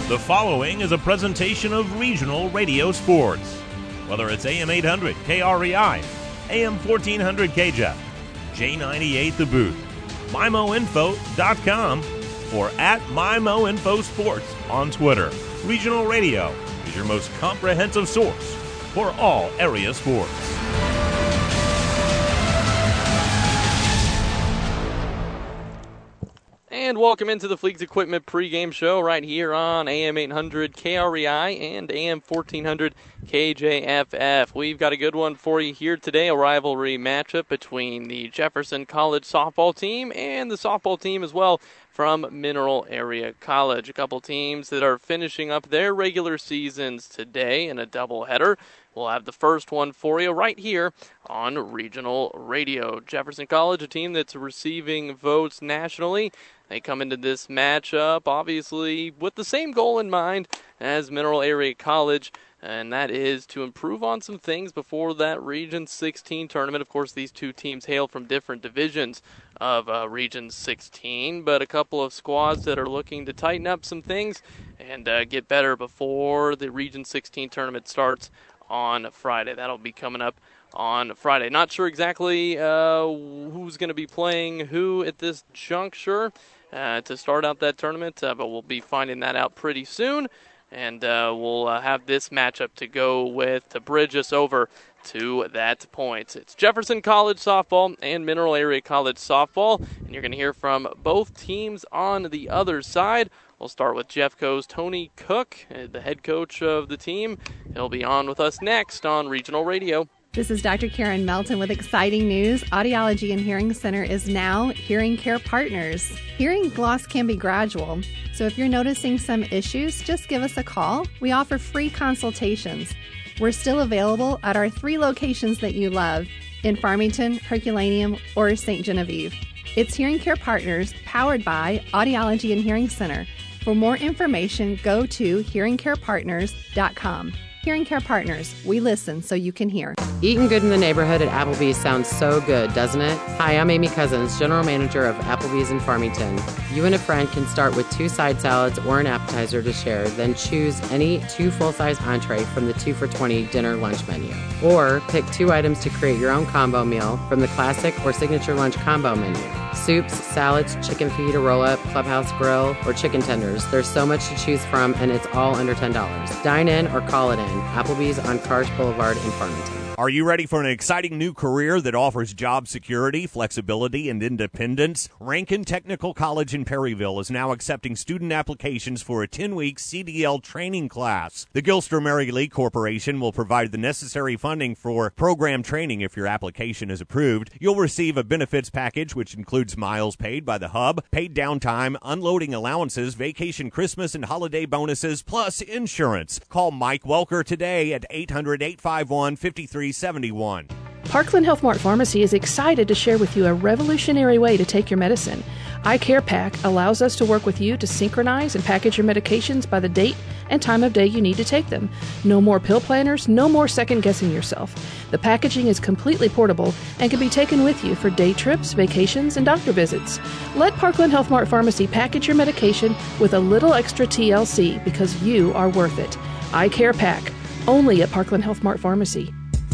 The following is a presentation of Regional Radio Sports. Whether it's AM 800 KREI, AM 1400 KJEF, J98 The Booth, MyMoInfo.com, or at MyMoInfoSports on Twitter, Regional Radio is your most comprehensive source for all area sports. And welcome into the Fleets Equipment pregame show right here on AM 800 KREI and AM 1400 KJFF. We've got a good one for you here today, a rivalry matchup between the Jefferson College softball team and the softball team as well from Mineral Area College. A couple teams that are finishing up their regular seasons today in a doubleheader. We'll have the first one for you right here on Regional Radio. Jefferson College, a team that's receiving votes nationally. They come into this matchup, obviously, with the same goal in mind as Mineral Area College, and that is to improve on some things before that Region 16 tournament. Of course, these two teams hail from different divisions of Region 16, but a couple of squads that are looking to tighten up some things and get better before the Region 16 tournament starts on Friday. That'll be coming up on Friday. Not sure exactly who's going to be playing who at this juncture to start out that tournament, but we'll be finding that out pretty soon, and we'll have this matchup to go with to bridge us over to that point. It's Jefferson College softball and Mineral Area College softball, and you're going to hear from both teams on the other side. We'll start with Jeffco's Tony Cook, the head coach of the team. He'll be on with us next on Regional Radio. This is Dr. Karen Melton with exciting news. Audiology and Hearing Center is now Hearing Care Partners. Hearing loss can be gradual, so if you're noticing some issues, just give us a call. We offer free consultations. We're still available at our 3 locations that you love in Farmington, Herculaneum, or St. Genevieve. It's Hearing Care Partners, powered by Audiology and Hearing Center. For more information, go to hearingcarepartners.com. Hearing Care Partners, we listen so you can hear. Eating good in the neighborhood at Applebee's sounds so good, doesn't it? Hi, I'm Amy Cousins, General Manager of Applebee's in Farmington. You and a friend can start with 2 side salads or an appetizer to share, then choose any 2 full-size entree from the 2 for $20 dinner lunch menu. Or pick 2 items to create your own combo meal from the classic or signature lunch combo menu. Soups, salads, chicken feet, a roll-up, clubhouse grill, or chicken tenders. There's so much to choose from, and it's all under $10. Dine in or call it in. Applebee's on Karsh Boulevard in Farmington. Are you ready for an exciting new career that offers job security, flexibility, and independence? Rankin Technical College in Perryville is now accepting student applications for a 10-week CDL training class. The Gilster Mary Lee Corporation will provide the necessary funding for program training if your application is approved. You'll receive a benefits package which includes miles paid by the hub, paid downtime, unloading allowances, vacation, Christmas, and holiday bonuses, plus insurance. Call Mike Welker today at 800-851-5371. Parkland Health Mart Pharmacy is excited to share with you a revolutionary way to take your medicine. iCare Pack allows us to work with you to synchronize and package your medications by the date and time of day you need to take them. No more pill planners, no more second-guessing yourself. The packaging is completely portable and can be taken with you for day trips, vacations, and doctor visits. Let Parkland Health Mart Pharmacy package your medication with a little extra TLC because you are worth it. iCare Pack, only at Parkland Health Mart Pharmacy.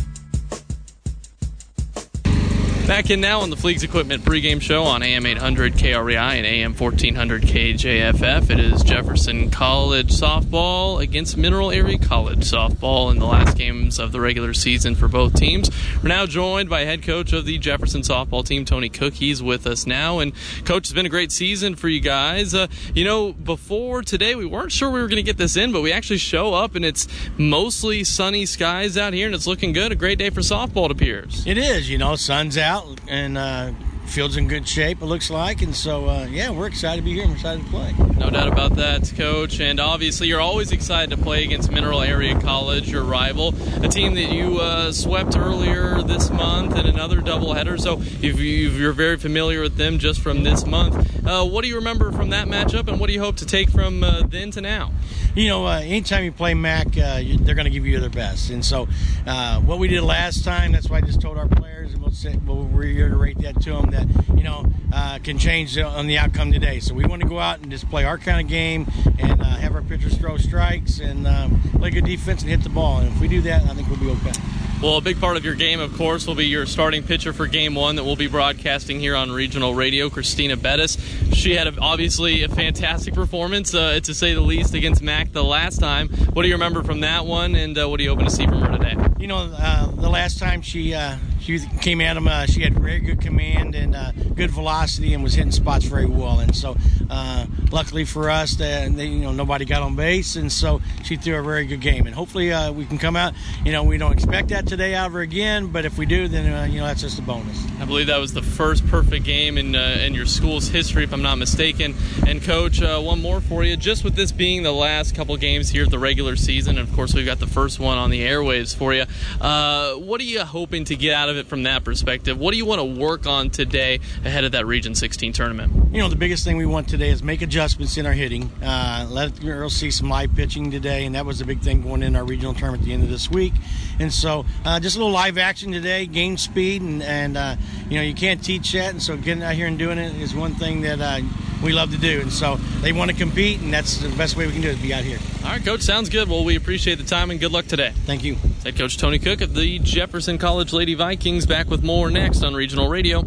Back in now on the Fleets Equipment pregame show on AM 800 KREI and AM 1400 KJFF. It is Jefferson College softball against Mineral Area College softball in the last games of the regular season for both teams. We're now joined by head coach of the Jefferson softball team, Tony Cook. He's with us now. And, Coach, it's been a great season for you guys. Before today, we weren't sure we were going to get this in, but we actually show up, and it's mostly sunny skies out here, and it's looking good. A great day for softball, it appears. It is. Sun's out. And field's in good shape, it looks like. And so, we're excited to be here and we're excited to play. No doubt about that, Coach. And obviously, you're always excited to play against Mineral Area College, your rival, a team that you swept earlier this month in another doubleheader. So you're very familiar with them just from this month. What do you remember from that matchup, and what do you hope to take from then to now? Anytime you play MAC, they're going to give you their best. And so what we did last time, that's why I just told our players, and we'll reiterate that to them, that, can change on the outcome today. So we want to go out and just play our kind of game and have our pitchers throw strikes and play good defense and hit the ball. And if we do that, I think we'll be okay. Well, a big part of your game, of course, will be your starting pitcher for Game 1 that we'll be broadcasting here on Regional Radio, Christina Bettis. She had obviously a fantastic performance, to say the least, against Mac the last time. What do you remember from that one, and what are you hoping to see from her today? The last time she came at him, she had very good command and good velocity and was hitting spots very well. And so, luckily for us, nobody got on base, and so she threw a very good game. And hopefully, we can come out. We don't expect that today out of her again, but if we do, then that's just a bonus. I believe that was the first perfect game in your school's history, if I'm not mistaken. And Coach, one more for you. Just with this being the last couple games here at the regular season, and of course we've got the first one on the airwaves for you. What are you hoping to get out of it from that perspective? What do you want to work on today ahead of that Region 16 tournament? The biggest thing we want today is make adjustments in our hitting. Let the girls see some live pitching today, and that was the big thing going in our regional tournament at the end of this week. And so just a little live action today, gain speed, and you can't teach that, and so getting out here and doing it is one thing that we love to do. And so they want to compete, and that's the best way we can do it, is be out here. All right, Coach, sounds good. Well, we appreciate the time, and good luck today. Thank you. Head Coach Tony Cook of the Jefferson College Lady Vikings, back with more next on Regional Radio.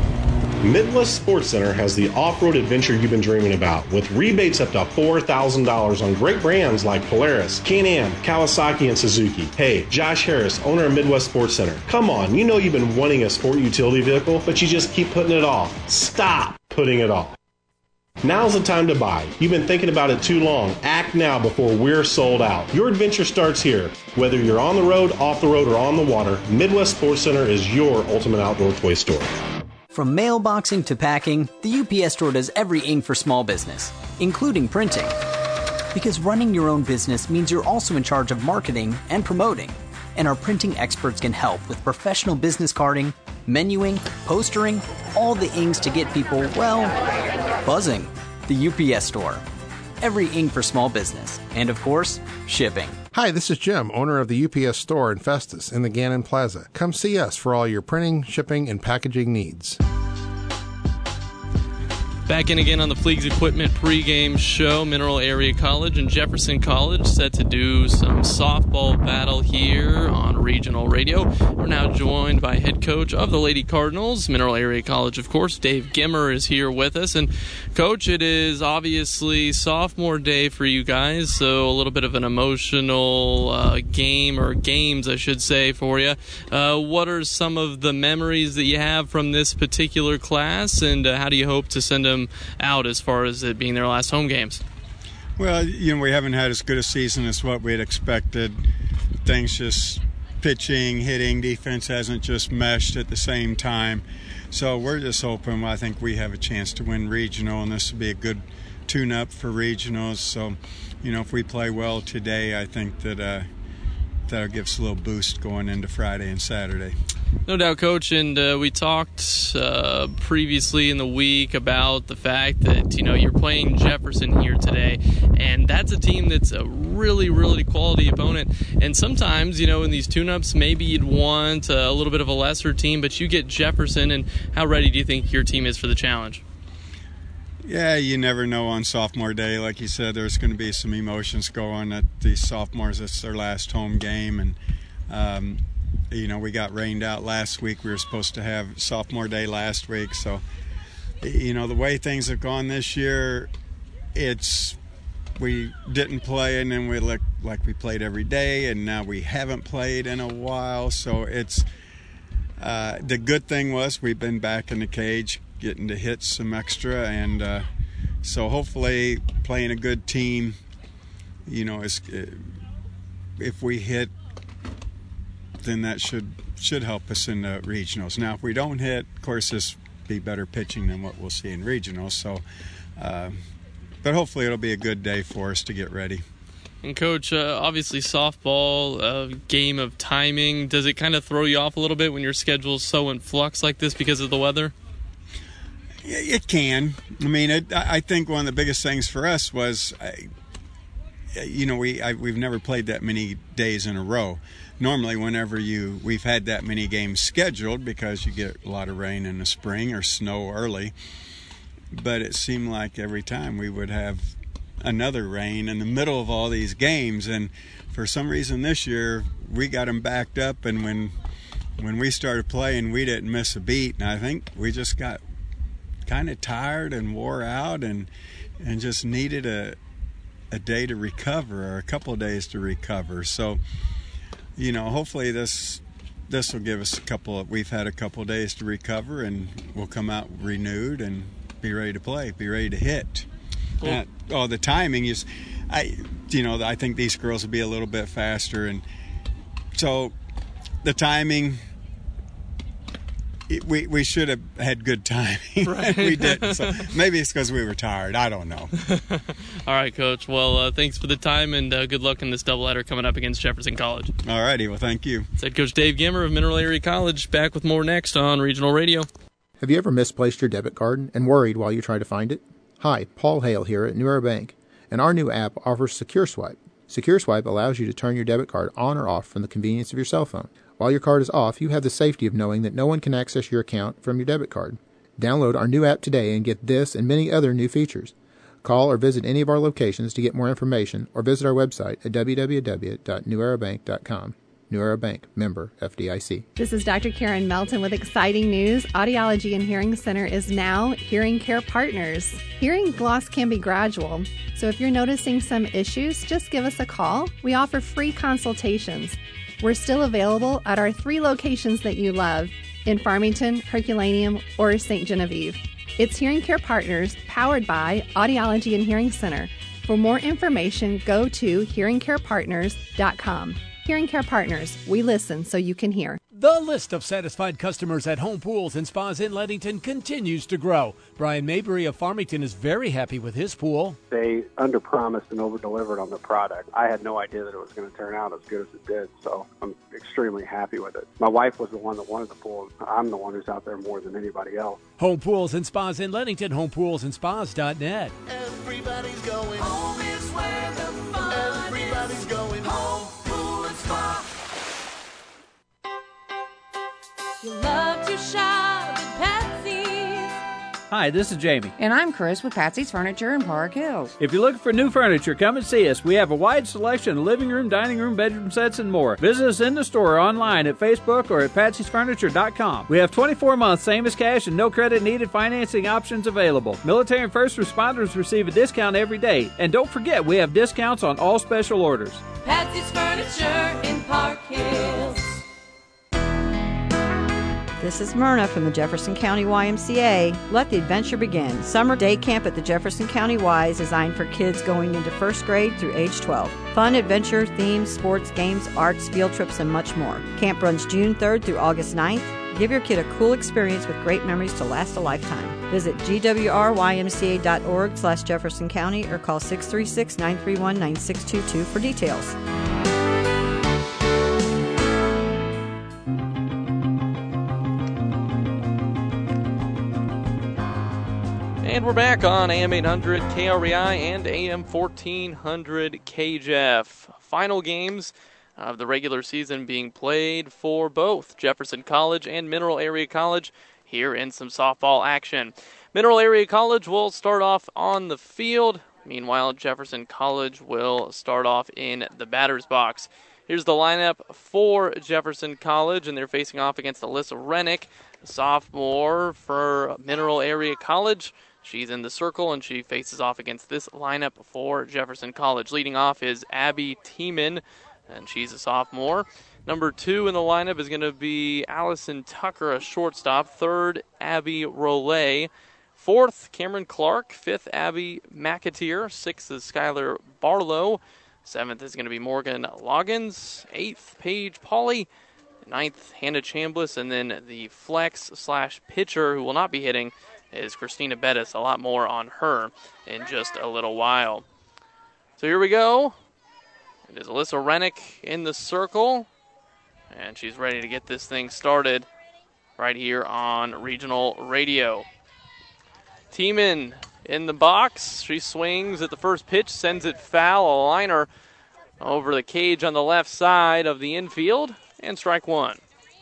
Midwest Sports Center has the off-road adventure you've been dreaming about, with rebates up to $4,000 on great brands like Polaris, Can-Am, Kawasaki, and Suzuki. Hey, Josh Harris, owner of Midwest Sports Center. Come on, you've been wanting a sport utility vehicle, but you just keep putting it off. Stop putting it off. Now's the time to buy. You've been thinking about it too long. Act now before we're sold out. Your adventure starts here. Whether you're on the road, off the road, or on the water, Midwest Sports Center is your ultimate outdoor toy store. From mailboxing to packing, the UPS Store does everything for small business, including printing. Because running your own business means you're also in charge of marketing and promoting. And our printing experts can help with professional business carding, menuing, postering, all the inks to get people, buzzing. The UPS Store. Every ink for small business. And of course, shipping. Hi, this is Jim, owner of the UPS Store in Festus in the Gannon Plaza. Come see us for all your printing, shipping, and packaging needs. Back in again on the Fleegs Equipment pregame show. Mineral Area College and Jefferson College set to do some softball battle here on Regional Radio. We're now joined by head coach of the Lady Cardinals, Mineral Area College, of course. Dave Gimmer is here with us. And, Coach, it is obviously sophomore day for you guys, so a little bit of an emotional game, or games, I should say, for you. What are some of the memories that you have from this particular class, and how do you hope to send them out as far as it being their last home games? Well, we haven't had as good a season as what we had expected. Things just pitching, hitting, defense hasn't just meshed at the same time. So we're just hoping, I think we have a chance to win regional, and this will be a good tune-up for regionals. So, if we play well today, I think that that'll give us a little boost going into Friday and Saturday. No doubt, Coach, and we talked previously in the week about the fact that, you're playing Jefferson here today, and that's a team that's a really, really quality opponent. And sometimes, in these tune-ups, maybe you'd want a little bit of a lesser team, but you get Jefferson, and how ready do you think your team is for the challenge? Yeah, you never know on sophomore day. Like you said, there's going to be some emotions going at these sophomores. It's their last home game, and we got rained out last week. We were supposed to have sophomore day last week. So, the way things have gone this year, we didn't play, and then we looked like we played every day, and now we haven't played in a while. So it's the good thing was we've been back in the cage, getting to hit some extra, and so hopefully playing a good team, if we hit, then that should help us in the regionals. Now, if we don't hit, of course, this will be better pitching than what we'll see in regionals. So, but hopefully it'll be a good day for us to get ready. And, Coach, obviously softball, a game of timing. Does it kind of throw you off a little bit when your schedule's so in flux like this because of the weather? It can. I mean, I think one of the biggest things for us was we've never played that many days in a row. Normally, whenever we've had that many games scheduled, because you get a lot of rain in the spring or snow early, but it seemed like every time we would have another rain in the middle of all these games. And for some reason this year, we got them backed up, and when we started playing, we didn't miss a beat. And I think we just got kind of tired and wore out and just needed a day to recover, or a couple of days to recover. So, hopefully this will give us we've had a couple of days to recover, and we'll come out renewed and be ready to play, be ready to hit. Cool. The timing is, I think these girls will be a little bit faster, and so the timing, we should have had good timing. Right. We didn't. So maybe it's because we were tired. I don't know. All right, Coach. Well, thanks for the time, and good luck in this doubleheader coming up against Jefferson College. All righty. Well, thank you. Said Coach Dave Gimmer of Mineral Area College. Back with more next on Regional Radio. Have you ever misplaced your debit card and worried while you try to find it? Hi, Paul Hale here at New Era Bank, and our new app offers SecureSwipe. SecureSwipe allows you to turn your debit card on or off from the convenience of your cell phone. While your card is off, you have the safety of knowing that no one can access your account from your debit card. Download our new app today and get this and many other new features. Call or visit any of our locations to get more information, or visit our website at www.newerabank.com. New Era Bank, member FDIC. This is Dr. Karen Melton with exciting news. Audiology and Hearing Center is now Hearing Care Partners. Hearing loss can be gradual, so if you're noticing some issues, just give us a call. We offer free consultations. We're still available at our 3 locations that you love, in Farmington, Herculaneum, or St. Genevieve. It's Hearing Care Partners, powered by Audiology and Hearing Center. For more information, go to hearingcarepartners.com. Hearing Care Partners, we listen so you can hear. The list of satisfied customers at Home Pools and Spas in Leadington continues to grow. Brian Mabry of Farmington is very happy with his pool. They under-promised and over-delivered on the product. I had no idea that it was going to turn out as good as it did, so I'm extremely happy with it. My wife was the one that wanted the pool. I'm the one who's out there more than anybody else. Home Pools and Spas in Leadington, homepoolsandspas.net. Everybody's going home is where the fun Everybody's going home. You love to shop at Patsy's. Hi, this is Jamie. And I'm Chris with Patsy's Furniture in Park Hills. If you're looking for new furniture, come and see us. We have a wide selection of living room, dining room, bedroom sets, and more. Visit us in the store or online at Facebook or at patsysfurniture.com. We have 24-month same as cash and no credit needed financing options available. Military and first responders receive a discount every day. And don't forget, we have discounts on all special orders. Patsy's Furniture in Park Hills. This is Myrna from the Jefferson County YMCA. Let the adventure begin. Summer day camp at the Jefferson County Y is designed for kids going into first grade through age 12. Fun, adventure, themes, sports, games, arts, field trips, and much more. Camp runs June 3rd through August 9th. Give your kid a cool experience with great memories to last a lifetime. Visit gwrymca.org/Jefferson County or call 636-931-9622 for details. And we're back on AM 800 KREI and AM 1400 KJF. Final games of the regular season being played for both Jefferson College and Mineral Area College here in some softball action. Mineral Area College will start off on the field. Meanwhile, Jefferson College will start off in the batter's box. Here's the lineup for Jefferson College, and they're facing off against Alyssa Rennick, a sophomore for Mineral Area College. She's in the circle, and she faces off against this lineup for Jefferson College. Leading off is Abby Tiemann, and she's a sophomore. Number 2 in the lineup is going to be Allison Tucker, a shortstop. 3rd, Abby Rollet. 4th, Cameron Clark. 5th, Abby McAteer. 6th is Skylar Barlow. 7th is going to be Morgan Loggins. 8th, Paige Pauley. 9th, Hannah Chambliss. And then the flex/pitcher who will not be hitting is Christina Bettis. A lot more on her in just a little while. So here we go. It is Alyssa Rennick in the circle, and she's ready to get this thing started right here on Regional Radio. Tiemann in the box. She swings at the first pitch, sends it foul, a liner over the cage on the left side of the infield, and strike one.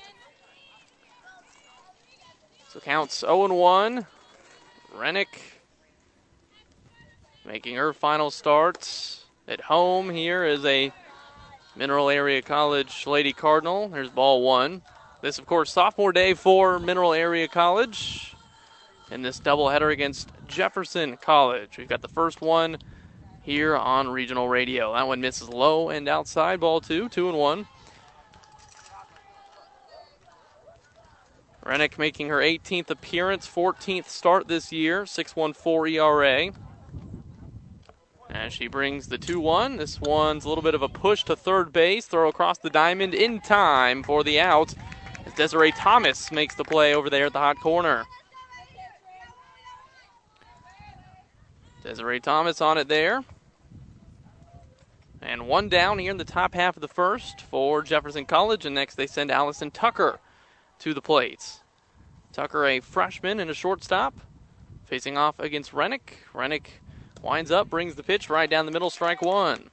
So counts 0-1. Rennick making her final start at home here as a Mineral Area College Lady Cardinal. There's ball one. This, of course, sophomore day for Mineral Area College in this doubleheader against Jefferson College. We've got the first one here on regional radio. That one misses low and outside. Ball two, 2-1. Rennick making her 18th appearance, 14th start this year, 6.14 ERA. And she brings the 2-1. This one's a little bit of a push to third base, throw across the diamond in time for the out, as Desiree Thomas makes the play over there at the hot corner. Desiree Thomas on it there. And one down here in the top half of the first for Jefferson College, and next they send Allison Tucker to the plate. Tucker, a freshman and a shortstop, facing off against Rennick. Rennick winds up, brings the pitch right down the middle, strike one.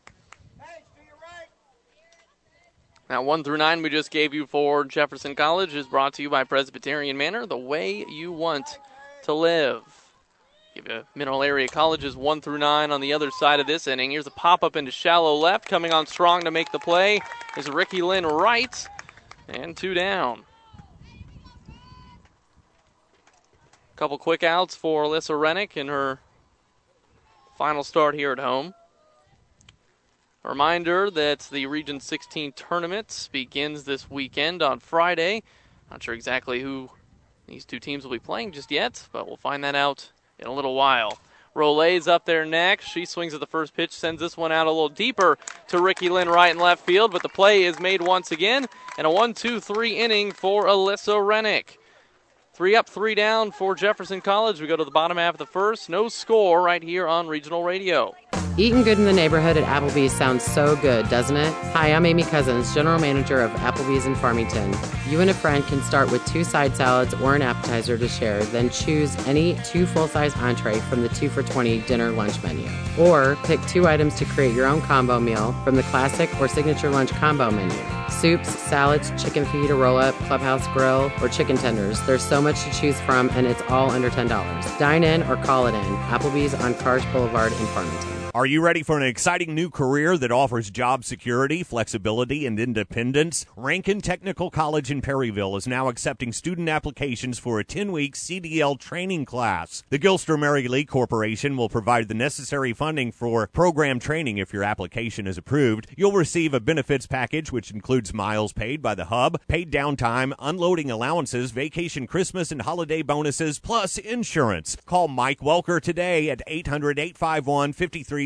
Now 1-9 we just gave you for Jefferson College is brought to you by Presbyterian Manor, the way you want to live. Give you Mineral Area College's 1-9 on the other side of this inning. Here's a pop-up into shallow left. Coming on strong to make the play is Ricky Lynn Wright. And two down. Couple quick outs for Alyssa Rennick in her final start here at home. A reminder that the Region 16 tournament begins this weekend on Friday. Not sure exactly who these two teams will be playing just yet, but we'll find that out in a little while. Rollay's up there next. She swings at the first pitch, sends this one out a little deeper to Ricky Lynn Wright in left field, but the play is made once again, and a 1-2-3 inning for Alyssa Rennick. 3 up, 3 down for Jefferson College. We go to the bottom half of the first. No score right here on Regional Radio. Eating good in the neighborhood at Applebee's sounds so good, doesn't it? Hi, I'm Amy Cousins, General Manager of Applebee's in Farmington. You and a friend can start with 2 side salads or an appetizer to share, then choose any 2 full-size entree from the 2 for $20 dinner lunch menu. Or pick 2 items to create your own combo meal from the classic or signature lunch combo menu. Soups, salads, chicken fajita roll-up, clubhouse grill, or chicken tenders. There's so much to choose from, and it's all under $10. Dine in or call it in. Applebee's on Cars Boulevard in Farmington. Are you ready for an exciting new career that offers job security, flexibility, and independence? Rankin Technical College in Perryville is now accepting student applications for a 10-week CDL training class. The Gilster Mary Lee Corporation will provide the necessary funding for program training if your application is approved. You'll receive a benefits package which includes miles paid by the hub, paid downtime, unloading allowances, vacation, Christmas, and holiday bonuses, plus insurance. Call Mike Welker today at 800-851-5371.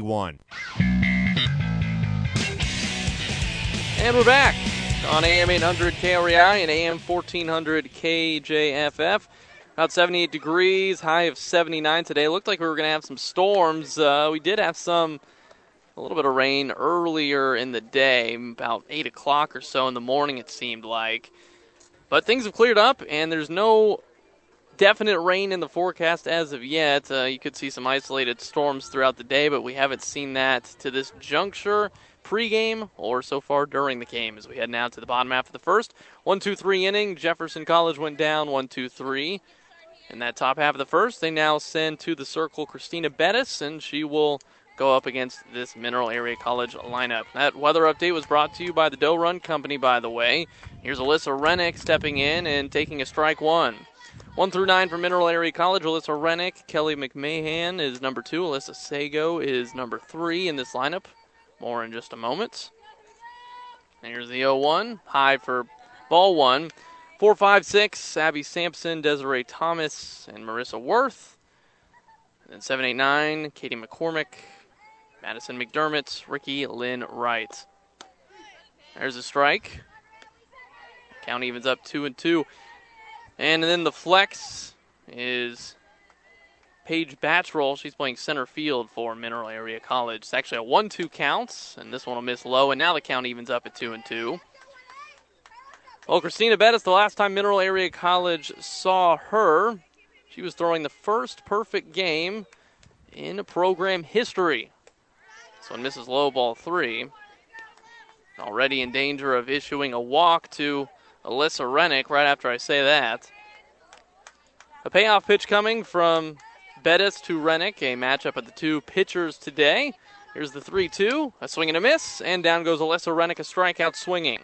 And we're back on AM 800 KREI and AM 1400 KJFF. About 78 degrees, high of 79 today. Looked like we were going to have some storms. We did have a little bit of rain earlier in the day, about 8 o'clock or so in the morning it seemed like. But things have cleared up, and there's no definite rain in the forecast as of yet. You could see some isolated storms throughout the day, but we haven't seen that to this juncture pregame or so far during the game as we head now to the bottom half of the first. 1-2-3 inning. Jefferson College went down 1-2-3. In that top half of the first, they now send to the circle Christina Bettis, and she will go up against this Mineral Area College lineup. That weather update was brought to you by the Doe Run Company, by the way. Here's Alyssa Rennick stepping in and taking a strike one. 1-9 for Mineral Area College. Alyssa Rennick, Kelly McMahon is number 2. Alyssa Sago is number 3 in this lineup. More in just a moment. And here's the 0-1. High for ball 1. 4-5-6, Abby Sampson, Desiree Thomas, and Marissa Worth. And then 7-8-9, Katie McCormick, Madison McDermott, Ricky Lynn Wright. There's a strike. Count evens up 2-2. And then the flex is Paige Batchroll. She's playing center field for Mineral Area College. It's actually a 1-2 count, and this one will miss low, and now the count evens up at 2-2. Well, Christina Bettis, the last time Mineral Area College saw her, She was throwing the first perfect game in program history. This one misses low, ball 3. Already in danger of issuing a walk to Alyssa Rennick right after I say that. A payoff pitch coming from Bettis to Rennick, a matchup of the two pitchers today. Here's the 3-2, a swing and a miss, and down goes Alyssa Rennick, a strikeout swinging.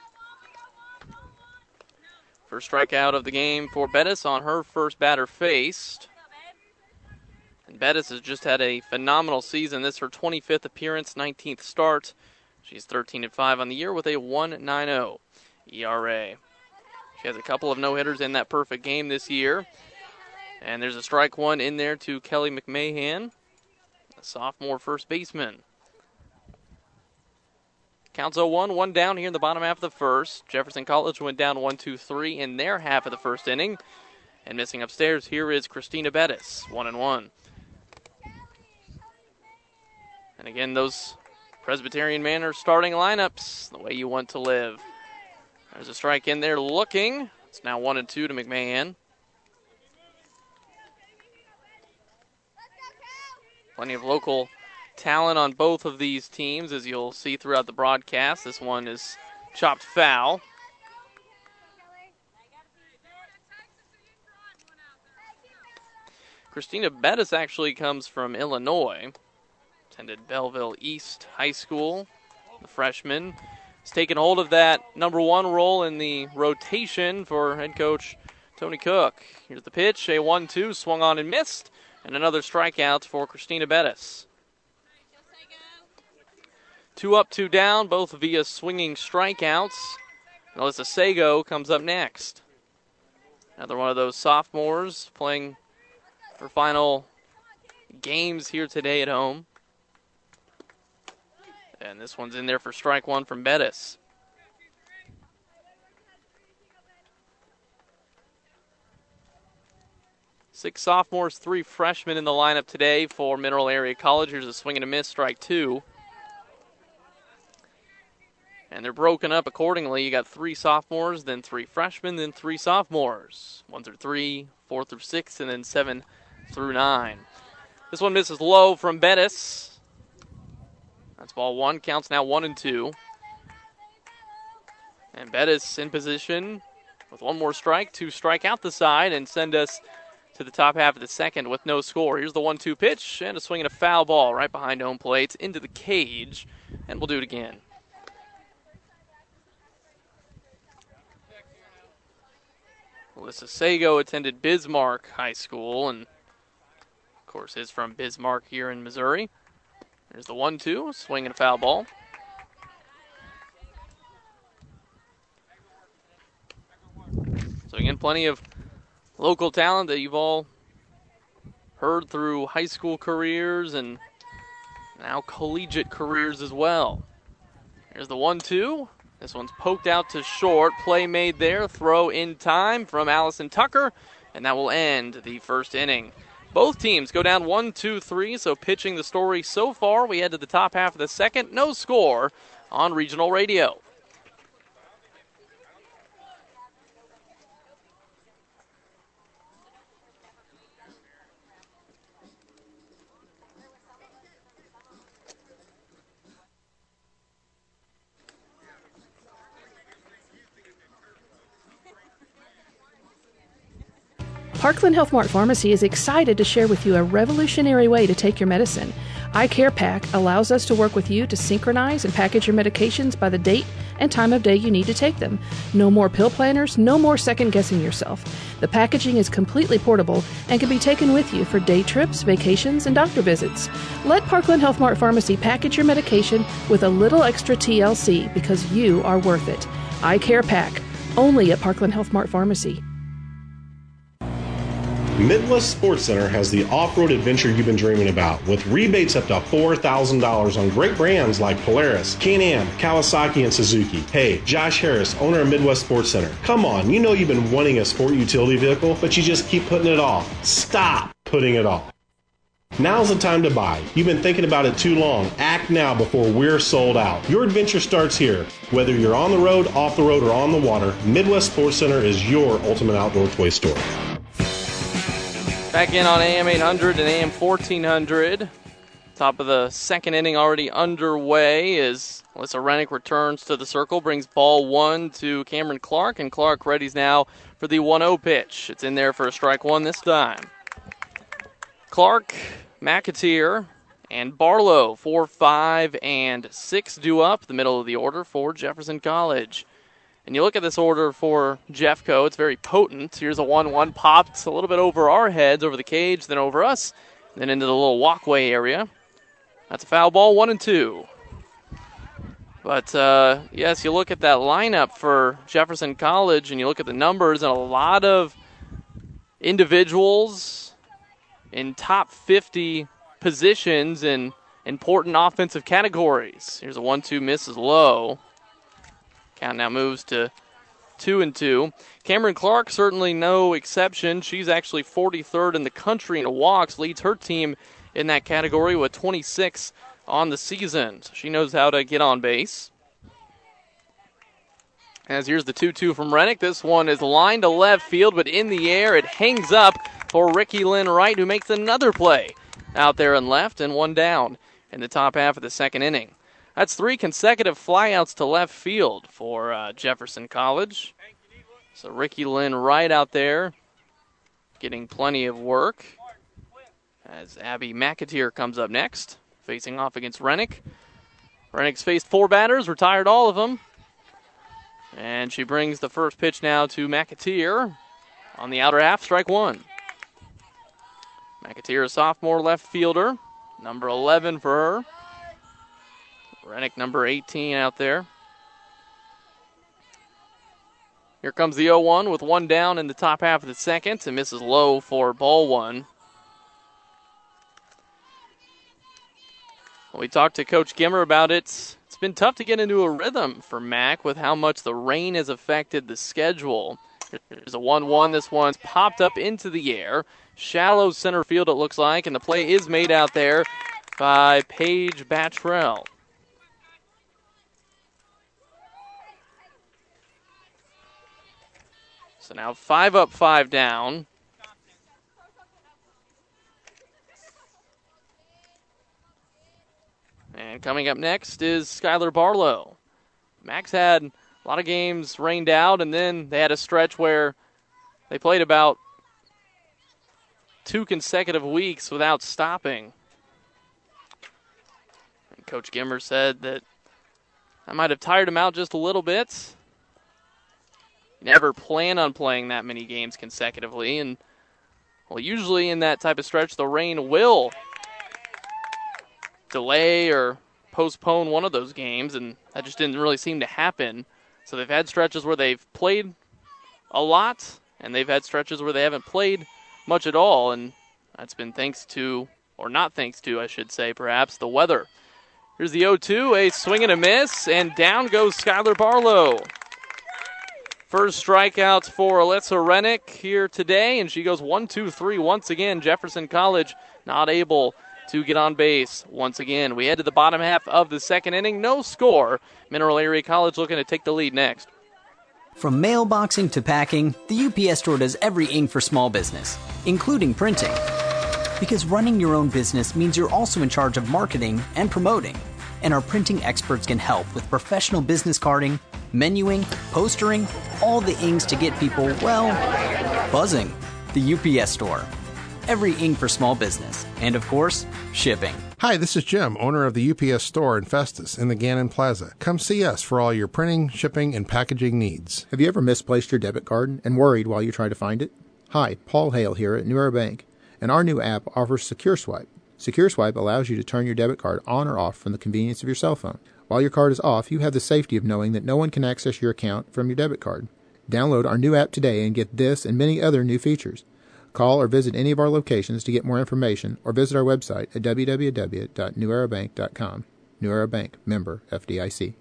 First strikeout of the game for Bettis on her first batter faced. And Bettis has just had a phenomenal season. This is her 25th appearance, 19th start. She's 13-5 on the year with a 1.90 ERA. She has a couple of no-hitters in that perfect game this year. And there's a strike one in there to Kelly McMahon, a sophomore first baseman. Counts 0-1, one down here in the bottom half of the first. Jefferson College went down 1-2-3 in their half of the first inning. And missing upstairs, here is Christina Bettis, 1-1. And again, those Presbyterian Manor starting lineups, the way you want to live. There's a strike in there looking. It's now 1-2 to McMahon. Plenty of local talent on both of these teams, as you'll see throughout the broadcast. This one is chopped foul. Christina Bettis actually comes from Illinois. Attended Belleville East High School. The freshman has taken hold of that number one role in the rotation for head coach Tony Cook. Here's the pitch, a 1-2, swung on and missed, and another strikeout for Christina Bettis. 2 up, 2 down, both via swinging strikeouts. Alyssa Sago comes up next. Another one of those sophomores playing her final games here today at home. And this one's in there for strike one from Bettis. Six sophomores, 3 freshmen in the lineup today for Mineral Area College. Here's a swing and a miss, strike 2. And they're broken up accordingly. You got 3 sophomores, then 3 freshmen, then 3 sophomores. 1 through 3, 4 through 6, and then 7 through 9. This one misses low from Bettis. That's ball 1. Counts now 1-2. And Bettis in position with one more strike to strike out the side and send us to the top half of the second with no score. Here's the 1-2 pitch and a swing and a foul ball right behind home plate into the cage. And we'll do it again. Alyssa Sago attended Bismarck High School and, of course, is from Bismarck here in Missouri. There's the 1-2, swing and a foul ball. So again, plenty of local talent that you've all heard through high school careers and now collegiate careers as well. Here's the 1-2. This one's poked out to short. Play made there. Throw in time from Allison Tucker, and that will end the first inning. Both teams go down 1-2-3, so pitching the story so far. We head to the top half of the second. No score on regional radio. Parkland Health Mart Pharmacy is excited to share with you a revolutionary way to take your medicine. iCare Pack allows us to work with you to synchronize and package your medications by the date and time of day you need to take them. No more pill planners, no more second-guessing yourself. The packaging is completely portable and can be taken with you for day trips, vacations, and doctor visits. Let Parkland Health Mart Pharmacy package your medication with a little extra TLC because you are worth it. iCare Pack, only at Parkland Health Mart Pharmacy. Midwest Sports Center has the off-road adventure you've been dreaming about, with rebates up to $4,000 on great brands like Polaris, Can-Am, Kawasaki, and Suzuki. Hey, Josh Harris, owner of Midwest Sports Center. Come on, you know you've been wanting a sport utility vehicle, but you just keep putting it off. Stop putting it off. Now's the time to buy. You've been thinking about it too long. Act now before we're sold out. Your adventure starts here. Whether you're on the road, off the road, or on the water, Midwest Sports Center is your ultimate outdoor toy store. Back in on AM 800 and AM 1400. Top of the second inning already underway as Alyssa Rennick returns to the circle, brings ball 1 to Cameron Clark, and Clark readies now for the 1-0 pitch. It's in there for a strike one this time. Clark, McAteer, and Barlow, 4, 5, and 6 due up the middle of the order for Jefferson College. And you look at this order for Jeffco, it's very potent. Here's a 1-1 popped a little bit over our heads, over the cage, then over us, then into the little walkway area. That's a foul ball, 1-2. But, yes, you look at that lineup for Jefferson College, and you look at the numbers, and a lot of individuals in top 50 positions in important offensive categories. Here's a 1-2, misses low. Count now moves to 2-2. Cameron Clark, certainly no exception. She's actually 43rd in the country in walks, leads her team in that category with 26 on the season. So she knows how to get on base. As here's the 2-2 from Rennick. This one is lined to left field, but in the air it hangs up for Ricky Lynn Wright, who makes another play out there in left, and one down in the top half of the second inning. That's 3 consecutive flyouts to left field for Jefferson College. So Ricky Lynn Wright out there getting plenty of work. As Abby McAteer comes up next, facing off against Rennick. Rennick's faced 4 batters, retired all of them. And she brings the first pitch now to McAteer on the outer half, strike 1. McAteer, a sophomore left fielder, number 11 for her. Rennick, number 18 out there. Here comes the 0-1 with 1 down in the top half of the second, and misses low for ball 1. We talked to Coach Gimmer about it. It's been tough to get into a rhythm for Mac with how much the rain has affected the schedule. There's a 1-1. This one's popped up into the air. Shallow center field, it looks like, and the play is made out there by Paige Battrell. So now 5 up, 5 down. And coming up next is Skylar Barlow. Max had a lot of games rained out, and then they had a stretch where they played about 2 consecutive weeks without stopping. And Coach Gimmer said that might have tired him out just a little bit. Never plan on playing that many games consecutively, and well, usually in that type of stretch, the rain will delay or postpone one of those games, and that just didn't really seem to happen. So they've had stretches where they've played a lot, and they've had stretches where they haven't played much at all, and that's been thanks to, or not thanks to, I should say, perhaps, the weather. Here's the 0-2, a swing and a miss, and down goes Skylar Barlow. First strikeouts for Alyssa Rennick here today, and she goes 1-2-3 once again. Jefferson College not able to get on base once again. We head to the bottom half of the second inning. No score. Mineral Area College looking to take the lead next. From mailboxing to packing, the UPS Store does everything for small business, including printing. Because running your own business means you're also in charge of marketing and promoting. And our printing experts can help with professional business carding, menuing, postering, all the ings to get people, well, buzzing. The UPS Store. Every ing for small business. And, of course, shipping. Hi, this is Jim, owner of the UPS Store in Festus in the Gannon Plaza. Come see us for all your printing, shipping, and packaging needs. Have you ever misplaced your debit card and worried while you try to find it? Hi, Paul Hale here at New Era Bank, and our new app offers SecureSwipe. SecureSwipe allows you to turn your debit card on or off from the convenience of your cell phone. While your card is off, you have the safety of knowing that no one can access your account from your debit card. Download our new app today and get this and many other new features. Call or visit any of our locations to get more information, or visit our website at www.newerabank.com. New Era Bank, member FDIC.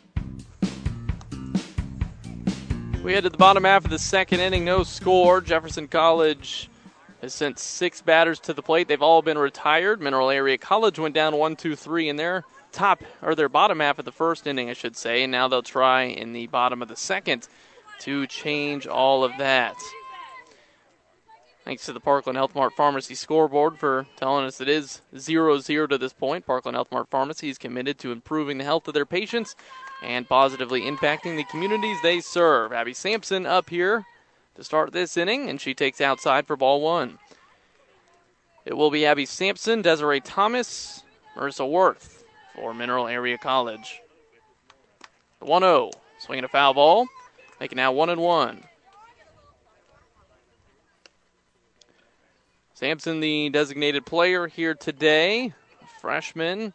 We head to the bottom half of the second inning. No score. Jefferson College has sent 6 batters to the plate. They've all been retired. Mineral Area College went down 1-2-3 in their bottom half of the first inning, I should say, and now they'll try in the bottom of the second to change all of that. Thanks to the Parkland Health Mart Pharmacy scoreboard for telling us it is 0-0 to this point. Parkland Health Mart Pharmacy is committed to improving the health of their patients and positively impacting the communities they serve. Abby Sampson up here to start this inning, and she takes outside for ball one. It will be Abby Sampson, Desiree Thomas, Marissa Worth for Mineral Area College. The 1-0, swinging a foul ball, making now 1-1. Sampson, the designated player here today, freshman.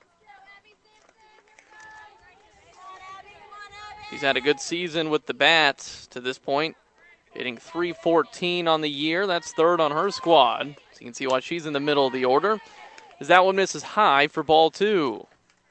He's had a good season with the bat to this point, hitting .314 on the year. That's third on her squad. So you can see why she's in the middle of the order. As that one misses high for ball two.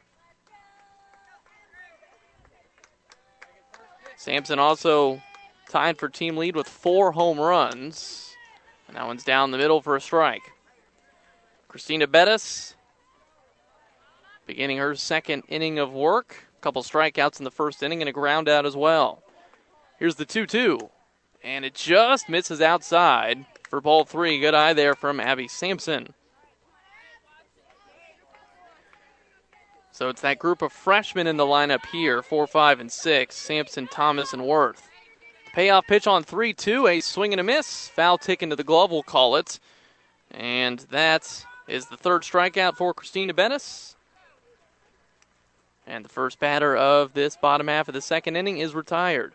Sampson also tied for team lead with 4 home runs. And that one's down the middle for a strike. Christina Bettis beginning her second inning of work. A couple strikeouts in the first inning and a ground out as well. Here's the 2-2. And it just misses outside for ball 3. Good eye there from Abby Sampson. So it's that group of freshmen in the lineup here, 4, 5, and 6. Sampson, Thomas, and Worth. Payoff pitch on 3-2, a swing and a miss. Foul tick into the glove, we'll call it. And that is the third strikeout for Christina Bettis. And the first batter of this bottom half of the second inning is retired.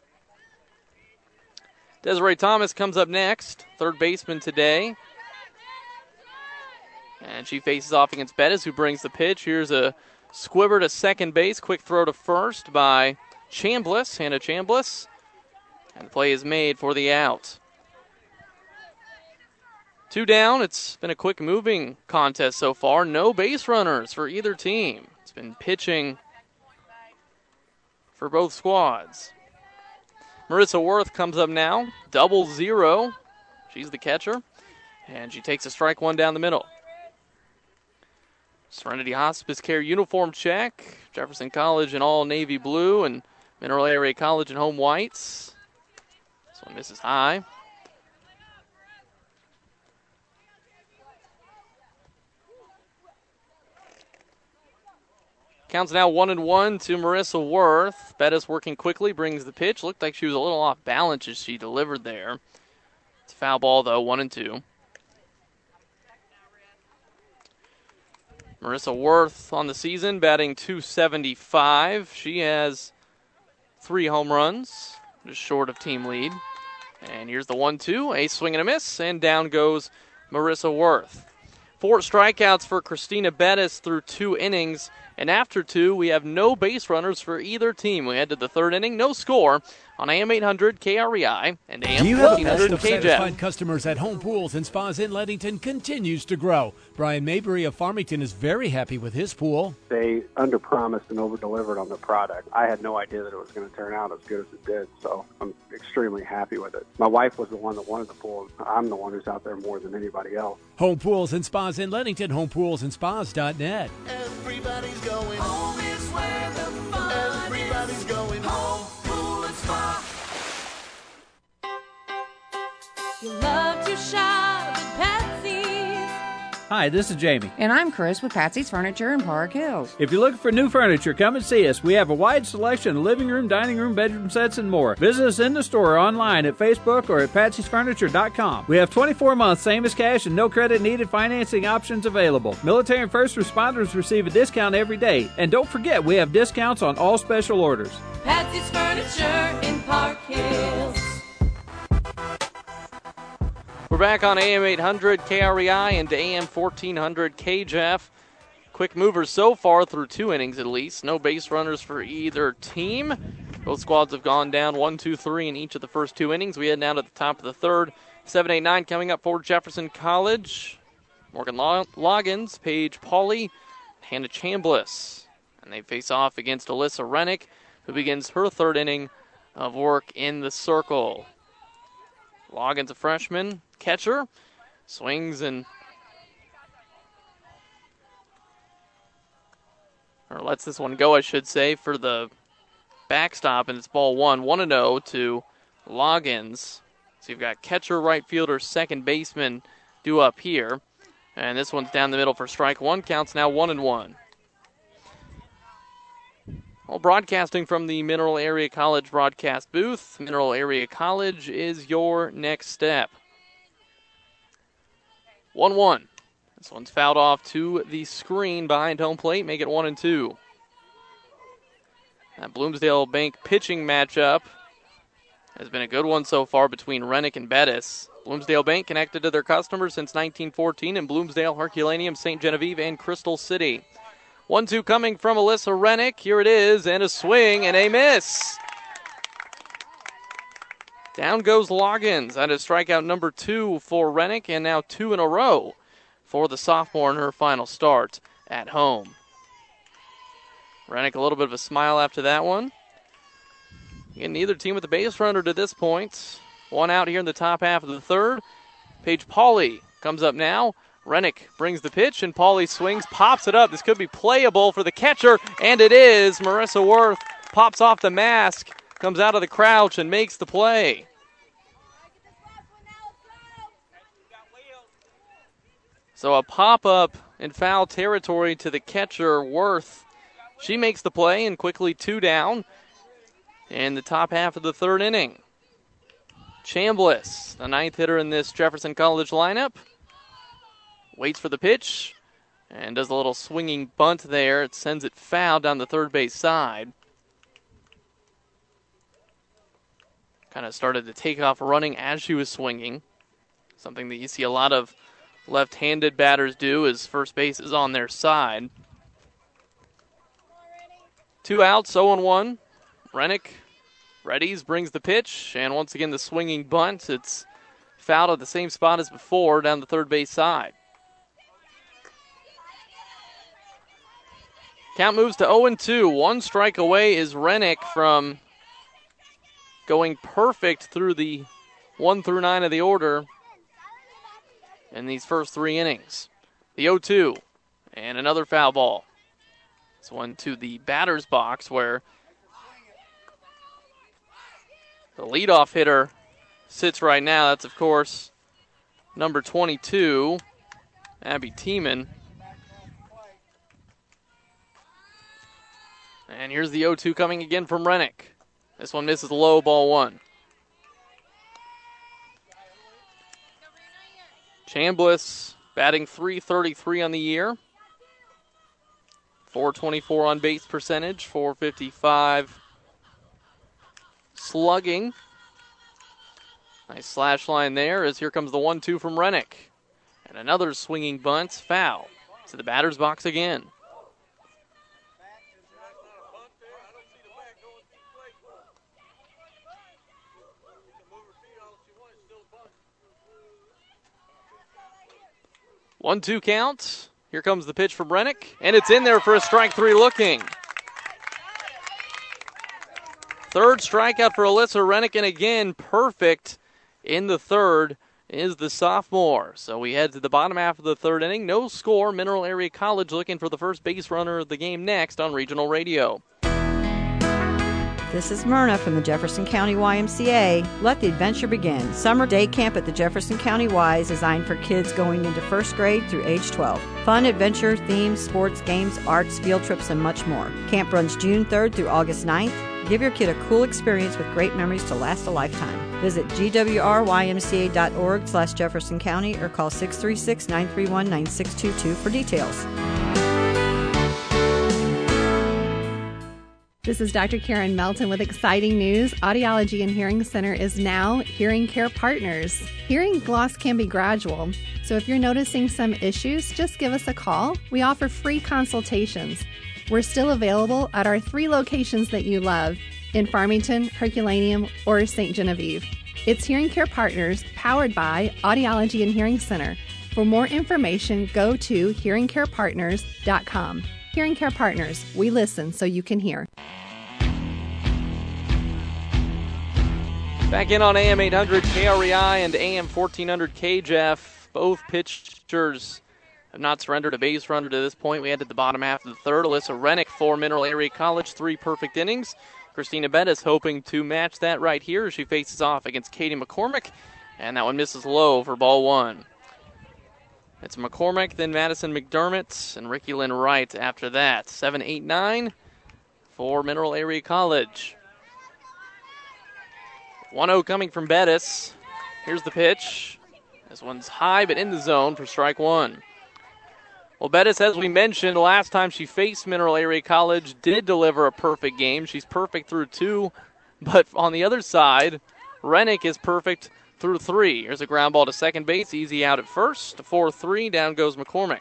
Desiree Thomas comes up next, third baseman today. And she faces off against Bettis, who brings the pitch. Here's a squibber to second base. Quick throw to first by Chambliss, Hannah Chambliss. And the play is made for the out. 2 down. It's been a quick moving contest so far. No base runners for either team. It's been pitching for both squads. Marissa Worth comes up now. 0-0. She's the catcher. And she takes a strike one down the middle. Serenity Hospice Care uniform check. Jefferson College in all navy blue and Mineral Area College in home whites. This one misses high. Counts now 1-1 to Marissa Worth. Bettis working quickly, brings the pitch. Looked like she was a little off balance as she delivered there. It's a foul ball, though, 1-2. Marissa Worth on the season, batting .275. She has 3 home runs, just short of team lead. And here's the 1-2, a swing and a miss, and down goes Marissa Worth. 4 strikeouts for Christina Bettis through 2 innings. And after 2, we have no base runners for either team. We head to the third inning, no score on AM 800 KREI and AM 1400 KJF. Satisfied customers at Home Pools and Spas in Leadington continues to grow. Brian Mabry of Farmington is very happy with his pool. They underpromised and over-delivered on the product. I had no idea that it was going to turn out as good as it did, so I'm extremely happy with it. My wife was the one that wanted the pool. I'm the one who's out there more than anybody else. Home Pools and Spas in Leadington, homepoolsandspas.net. Everybody's going home is where the fun Everybody's going home. Pool and spa. You love to shop at Patsy's. Hi, this is Jamie. And I'm Chris with Patsy's Furniture in Park Hills. If you're looking for new furniture, come and see us. We have a wide selection of living room, dining room, bedroom sets, and more. Visit us in the store or online at Facebook or at patsysfurniture.com. We have 24-month same-as-cash and no credit needed financing options available. Military and first responders receive a discount every day. And don't forget, we have discounts on all special orders. Patsy's Furniture in Park Hills. We're back on AM 800 KREI and AM 1400 KJF. Quick movers so far through 2 innings at least. No base runners for either team. Both squads have gone down 1, 2, 3 in each of the first 2 innings. We head now to the top of the third. 7-8-9 coming up for Jefferson College. Morgan Loggins, Paige Pauley, Hannah Chambliss. And they face off against Alyssa Rennick, who begins her third inning of work in the circle. Loggins, a freshman, catcher, swings and lets this one go, I should say, for the backstop, and it's ball 1, 1-0 to Loggins. So you've got catcher, right fielder, second baseman due up here. And this one's down the middle for strike one. Counts now 1-1. Well, broadcasting from the Mineral Area College broadcast booth. Mineral Area College is your next step. 1-1. This one's fouled off to the screen behind home plate. Make it 1-2. That Bloomsdale Bank pitching matchup has been a good one so far between Rennick and Bettis. Bloomsdale Bank connected to their customers since 1914 in Bloomsdale, Herculaneum, St. Genevieve, and Crystal City. 1-2 coming from Alyssa Rennick. Here it is, and a swing and a miss. Down goes Loggins. That is strikeout number 2 for Rennick, and now 2 in a row for the sophomore in her final start at home. Rennick a little bit of a smile after that one. Again, neither team with a base runner to this point. One out here in the top half of the third. Paige Pauley comes up now. Rennick brings the pitch, and Pauley swings, pops it up. This could be playable for the catcher, and it is. Marissa Worth pops off the mask, comes out of the crouch, and makes the play. So a pop-up in foul territory to the catcher, Worth. She makes the play, and quickly 2 down in the top half of the third inning. Chambliss, the 9th hitter in this Jefferson College lineup, waits for the pitch and does a little swinging bunt there. It sends it foul down the third base side. Kind of started to take off running as she was swinging. Something that you see a lot of left-handed batters do as first base is on their side. 2 outs, 0-1. Rennick readies, brings the pitch, and once again the swinging bunt. It's fouled at the same spot as before down the third base side. Count moves to 0-2. 1 strike away is Rennick from going perfect through the 1 through 9 of the order in these first 3 innings. The 0-2 and another foul ball. This one to the batter's box where the leadoff hitter sits right now. That's, of course, number 22, Abby Tiemann. And here's the 0-2 coming again from Rennick. This one misses low, ball 1. Chambliss batting .333 on the year. .424 on base percentage, .455 slugging. Nice slash line there as here comes the 1-2 from Rennick. And another swinging bunt, foul to the batter's box again. One-two count. Here comes the pitch from Rennick, and it's in there for a strike 3 looking. Third strikeout for Alyssa Rennick, and again, perfect in the third is the sophomore. So we head to the bottom half of the third inning. No score. Mineral Area College looking for the first base runner of the game next on Regional Radio. This is Myrna from the Jefferson County YMCA. Let the adventure begin. Summer day camp at the Jefferson County Y is designed for kids going into first grade through age 12. Fun, adventure, themes, sports, games, arts, field trips, and much more. Camp runs June 3rd through August 9th. Give your kid a cool experience with great memories to last a lifetime. Visit gwrymca.org/Jefferson County or call 636-931-9622 for details. This is Dr. Karen Melton with exciting news. Audiology and Hearing Center is now Hearing Care Partners. Hearing loss can be gradual, so if you're noticing some issues, just give us a call. We offer free consultations. We're still available at our 3 locations that you love in Farmington, Herculaneum, or St. Genevieve. It's Hearing Care Partners, powered by Audiology and Hearing Center. For more information, go to hearingcarepartners.com. Hearing Care Partners, we listen so you can hear. Back in on AM 800 KREI and AM 1400 KJEF. Both pitchers have not surrendered a base runner to this point. We head to the bottom half of the third. Alyssa Rennick for Mineral Area College, 3 perfect innings. Christina Bettis hoping to match that right here as she faces off against Katie McCormick. And that one misses low for ball one. It's McCormick, then Madison McDermott, and Ricky Lynn Wright after that. 7-8-9 for Mineral Area College. 1-0 coming from Bettis. Here's the pitch. This one's high but in the zone for strike one. Well, Bettis, as we mentioned, last time she faced Mineral Area College, did deliver a perfect game. She's perfect through two, but on the other side, Rennick is perfect through three. Here's a ground ball to second base, easy out at first. 4-3, down goes McCormick.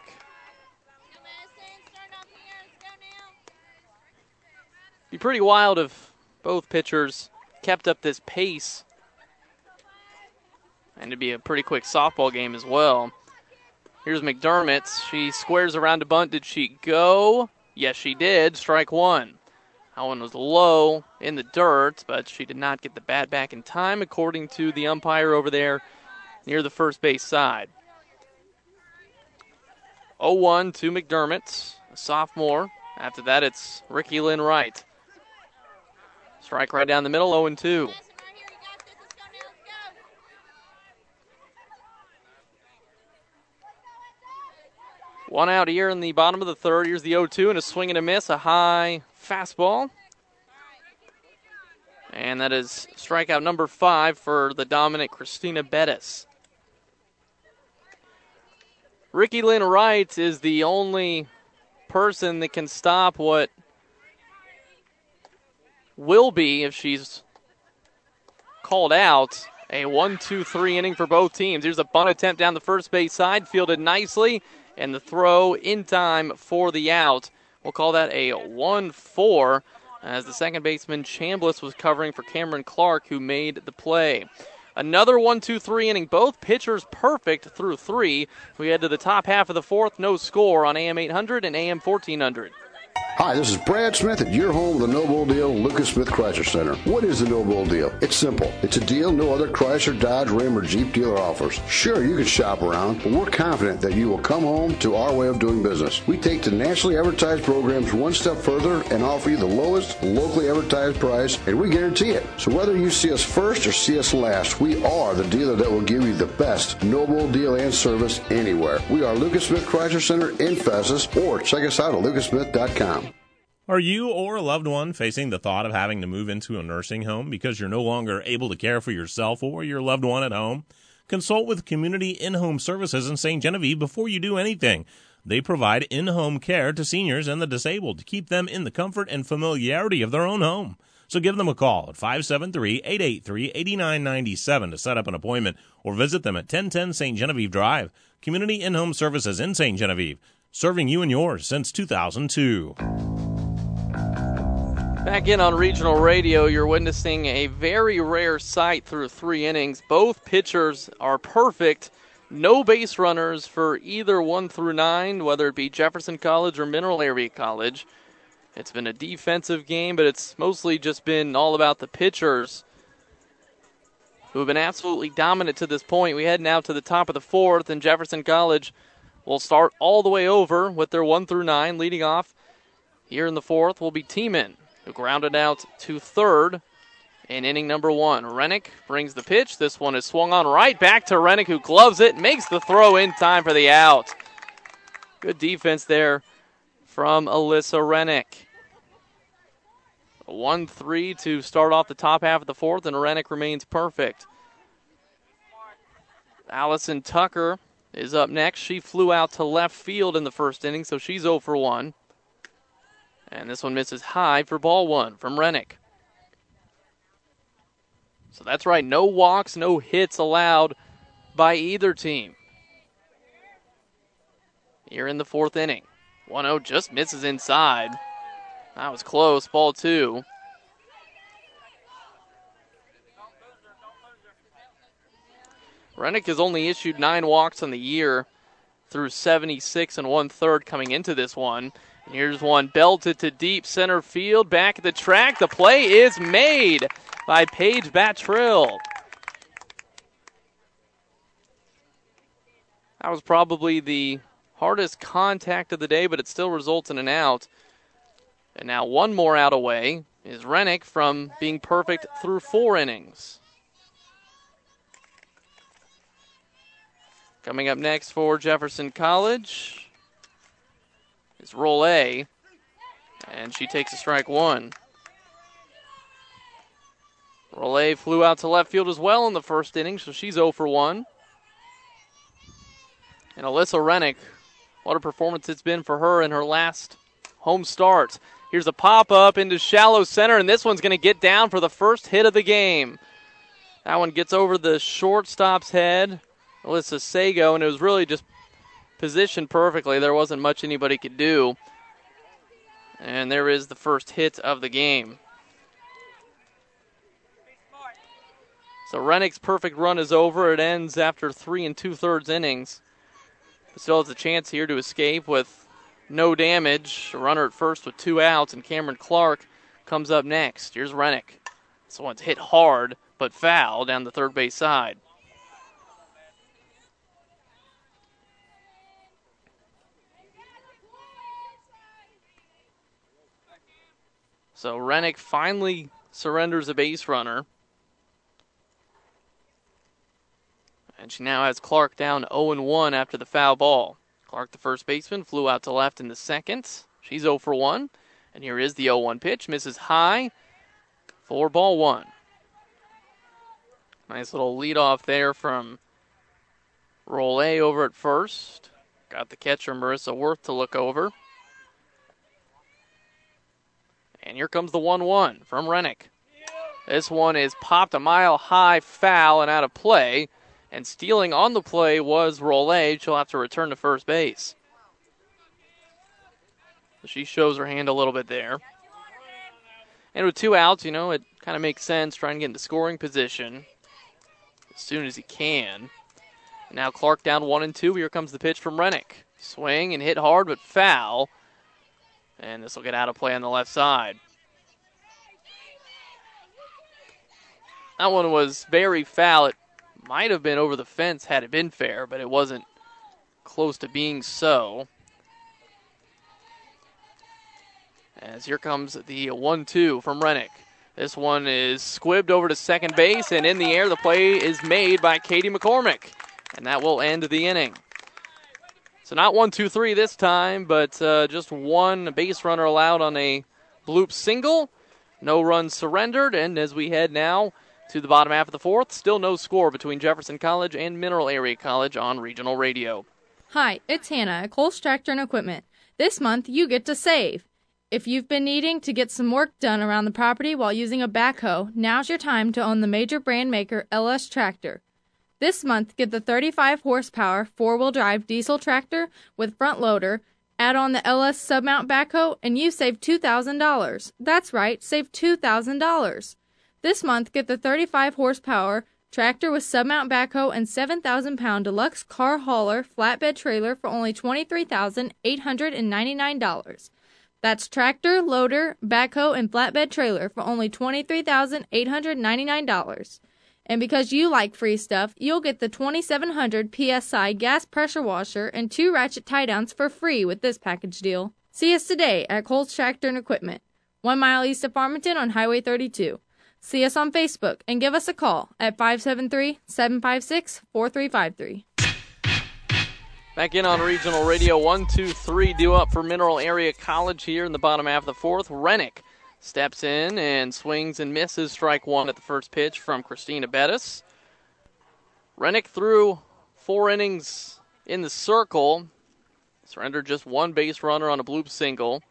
Be pretty wild if both pitchers kept up this pace, and it'd be a pretty quick softball game as well. Here's McDermott. She squares around to bunt. Did she go? Yes, she did. Strike one. That one was low in the dirt, but she did not get the bat back in time, according to the umpire over there near the first base side. 0-1 to McDermott, a sophomore. After that, it's Ricky Lynn Wright. Strike right down the middle, 0-2. One out here in the bottom of the third. Here's the 0-2 and a swing and a miss, a high fastball. And that is strikeout number 5 for the dominant Christina Bettis. Ricky Lynn Wright is the only person that can stop what will be, if she's called out, a 1-2-3 inning for both teams. Here's a bunt attempt down the first base side, fielded nicely. And the throw in time for the out. We'll call that a 1-4 as the second baseman Chambliss was covering for Cameron Clark, who made the play. Another 1-2-3 inning. Both pitchers perfect through three. We head to the top half of the fourth. No score on AM 800 and AM 1400. Hi, this is Brad Smith at your home with the No Bull Deal, Lucas Smith Chrysler Center. What is the No Bull Deal? It's simple. It's a deal no other Chrysler, Dodge, Ram, or Jeep dealer offers. Sure, you can shop around, but we're confident that you will come home to our way of doing business. We take the nationally advertised programs one step further and offer you the lowest locally advertised price, and we guarantee it. So whether you see us first or see us last, we are the dealer that will give you the best No Bull Deal and service anywhere. We are Lucas Smith Chrysler Center in Festus, or check us out at lucasmith.com. Are you or a loved one facing the thought of having to move into a nursing home because you're no longer able to care for yourself or your loved one at home? Consult with Community In-Home Services in St. Genevieve before you do anything. They provide in-home care to seniors and the disabled to keep them in the comfort and familiarity of their own home. So give them a call at 573-883-8997 to set up an appointment or visit them at 1010 St. Genevieve Drive. Community In-Home Services in St. Genevieve, serving you and yours since 2002. Back in on regional radio, you're witnessing a very rare sight through 3 innings. Both pitchers are perfect. No base runners for either 1 through 9, whether it be Jefferson College or Mineral Area College. It's been a defensive game, but it's mostly just been all about the pitchers who have been absolutely dominant to this point. We head now to the top of the fourth, and Jefferson College will start all the way over with their 1 through 9. Leading off here in the fourth will be Tiemann, who grounded out to third in inning number 1. Rennick brings the pitch. This one is swung on right back to Rennick, who gloves it, makes the throw in time for the out. Good defense there from Alyssa Rennick. 1-3 to start off the top half of the fourth, and Rennick remains perfect. Allison Tucker is up next. She flew out to left field in the first inning, so she's 0 for 1. And this one misses high for ball 1 from Rennick. So that's right, no walks, no hits allowed by either team here in the fourth inning. 1-0 just misses inside. That was close, ball 2. Rennick has only issued 9 walks on the year through 76 1/3 coming into this one. And here's one belted to deep center field, back at the track. The play is made by Paige Battrill. That was probably the hardest contact of the day, but it still results in an out. And now one more out away is Rennick from being perfect through 4 innings. Coming up next for Jefferson College is Roll A, and she takes a strike 1. Roll A flew out to left field as well in the first inning, so she's 0 for 1. And Alyssa Rennick, what a performance it's been for her in her last home start. Here's a pop-up into shallow center, and this one's going to get down for the first hit of the game. That one gets over the shortstop's head, Alyssa Sago, and it was really just positioned perfectly. There wasn't much anybody could do. And there is the first hit of the game. So Rennick's perfect run is over. It ends after 3 2/3 innings. But still has a chance here to escape with no damage. A runner at first with 2 outs, and Cameron Clark comes up next. Here's Rennick. This one's hit hard, but foul down the third base side. So Rennick finally surrenders a base runner. And she now has Clark down 0-1 after the foul ball. Clark, the first baseman, flew out to left in the second. She's 0 for 1. And here is the 0-1 pitch. Misses high for ball 1. Nice little leadoff there from Roll A over at first. Got the catcher, Marissa Worth, to look over. And here comes the 1-1 from Rennick. This one is popped a mile high, foul, and out of play. And stealing on the play was Roll A. She'll have to return to first base. So she shows her hand a little bit there. And with 2 outs, it kind of makes sense trying to get into scoring position as soon as he can. And now Clark down 1-2. Here comes the pitch from Rennick. Swing and hit hard, but foul. And this will get out of play on the left side. That one was very foul. It might have been over the fence had it been fair, but it wasn't close to being so. As here comes the 1-2 from Rennick. This one is squibbed over to second base, and in the air the play is made by Katie McCormick. And that will end the inning. So not 1-2-3 this time, but just one base runner allowed on a bloop single. No runs surrendered, and as we head now to the bottom half of the fourth, still no score between Jefferson College and Mineral Area College on regional radio. Hi, it's Hannah at Coles Tractor and Equipment. This month you get to save. If you've been needing to get some work done around the property while using a backhoe, now's your time to own the major brand maker LS Tractor. This month, get the 35 horsepower 4-wheel drive diesel tractor with front loader, add on the LS submount backhoe, and you save $2,000. That's right, save $2,000. This month, get the 35 horsepower tractor with submount backhoe and 7,000-pound deluxe car hauler flatbed trailer for only $23,899. That's tractor, loader, backhoe, and flatbed trailer for only $23,899. And because you like free stuff, you'll get the 2700 PSI gas pressure washer and 2 ratchet tie-downs for free with this package deal. See us today at Coles Tractor and Equipment, 1 mile east of Farmington on Highway 32. See us on Facebook and give us a call at 573-756-4353. Back in on regional radio, 1-2-3 due up for Mineral Area College here in the bottom half of the fourth. Rennick steps in and swings and misses strike 1 at the first pitch from Christina Bettis. Rennick threw 4 innings in the circle. Surrendered just 1 base runner on a bloop single.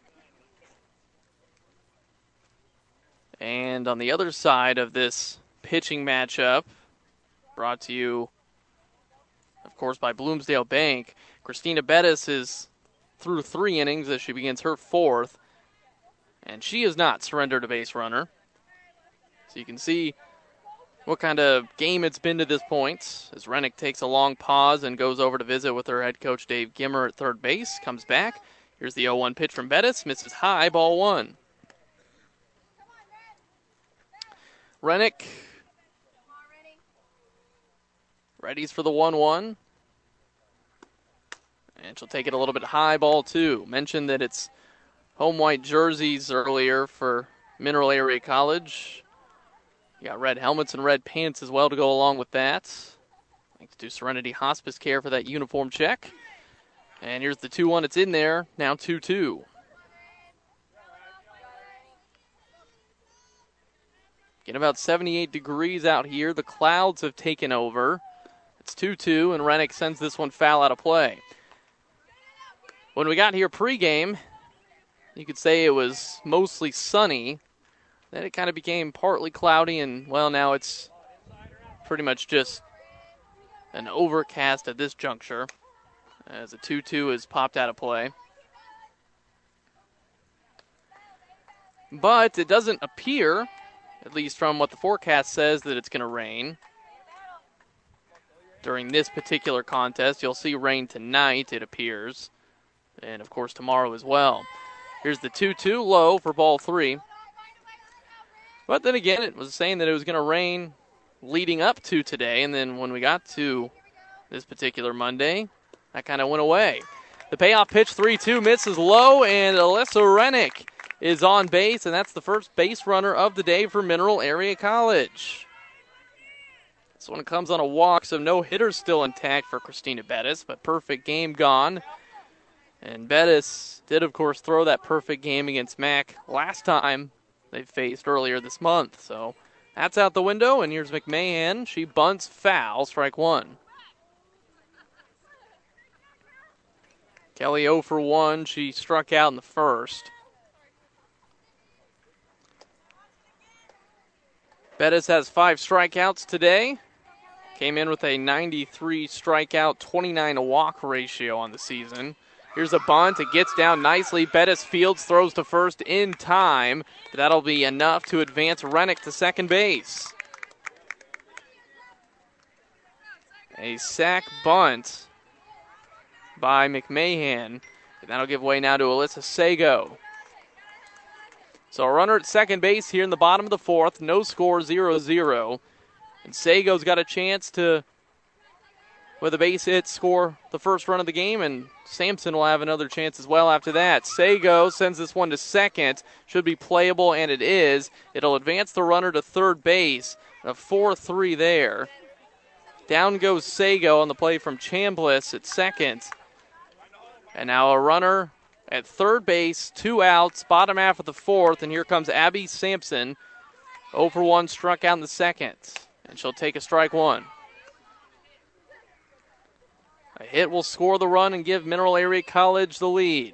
And on the other side of this pitching matchup, brought to you, of course, by Bloomsdale Bank, Christina Bettis is through 3 innings as she begins her 4th. And she has not surrendered a base runner. So you can see what kind of game it's been to this point. As Rennick takes a long pause and goes over to visit with her head coach Dave Gimmer at third base. Comes back. Here's the 0-1 pitch from Bettis. Misses high, ball 1. Rennick readies for the 1-1. And she'll take it a little bit high, ball 2. Mentioned that it's home white jerseys earlier for Mineral Area College. You got red helmets and red pants as well to go along with that. Thanks to Serenity Hospice Care for that uniform check. And here's the 2-1. It's in there. Now 2-2. Getting about 78 degrees out here. The clouds have taken over. It's 2-2, and Rennick sends this one foul out of play. When we got here pregame, you could say it was mostly sunny. Then it kind of became partly cloudy, and, well, now it's pretty much just an overcast at this juncture as a 2-2 is popped out of play. But it doesn't appear, at least from what the forecast says, that it's going to rain during this particular contest. You'll see rain tonight, it appears, and, of course, tomorrow as well. Here's the 2-2 low for ball 3. But then again, it was saying that it was going to rain leading up to today, and then when we got to this particular Monday, that kind of went away. The payoff pitch, 3-2, misses low, and Alyssa Rennick is on base, and that's the first base runner of the day for Mineral Area College. This one comes on a walk, so no hitters still intact for Christina Bettis, but perfect game gone. And Bettis did, of course, throw that perfect game against Mac last time they faced earlier this month. So that's out the window, and here's McMahon. She bunts foul, strike one. Kelly 0 for 1. She struck out in the first. Bettis has 5 strikeouts today. Came in with a 93 strikeout, 29 walk ratio on the season. Here's a bunt. It gets down nicely. Bettis fields, throws to first in time. That'll be enough to advance Rennick to second base. A sac bunt by McMahon. And that'll give way now to Alyssa Sago. So a runner at second base here in the bottom of the fourth. No score, 0-0. And Sago's got a chance to, with a base hit, score the first run of the game, and Sampson will have another chance as well after that. Sago sends this one to second. Should be playable, and it is. It'll advance the runner to third base. A 4-3 there. Down goes Sago on the play from Chambliss at second. And now a runner at third base, 2 outs, bottom half of the fourth, and here comes Abby Sampson. 0 for 1, struck out in the second. And she'll take a strike one. A hit will score the run and give Mineral Area College the lead.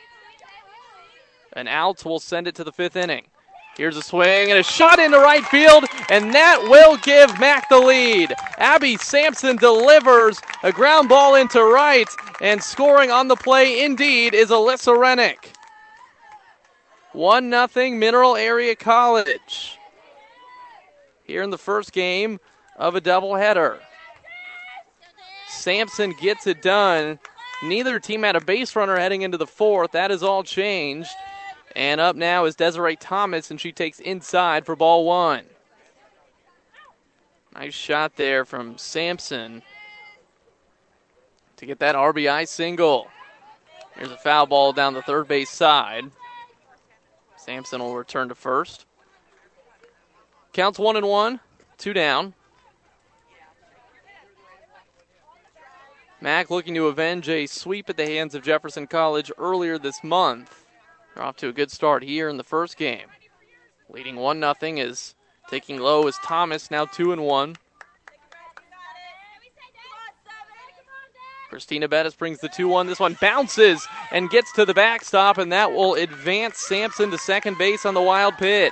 An out will send it to the 5th inning. Here's a swing and a shot into right field, and that will give Mac the lead. Abby Sampson delivers a ground ball into right, and scoring on the play indeed is Alyssa Rennick. 1-0 Mineral Area College here in the first game of a doubleheader. Sampson gets it done. Neither team had a base runner heading into the fourth. That is all changed. And up now is Desiree Thomas, and she takes inside for ball 1. Nice shot there from Sampson to get that RBI single. Here's a foul ball down the third base side. Sampson will return to first. Counts 1-1, 2 down. Mac looking to avenge a sweep at the hands of Jefferson College earlier this month. They're off to a good start here in the first game. Leading 1-0 is taking low is Thomas, now 2-1. Christina Bettis brings the 2-1. This one bounces and gets to the backstop, and that will advance Sampson to second base on the wild pitch.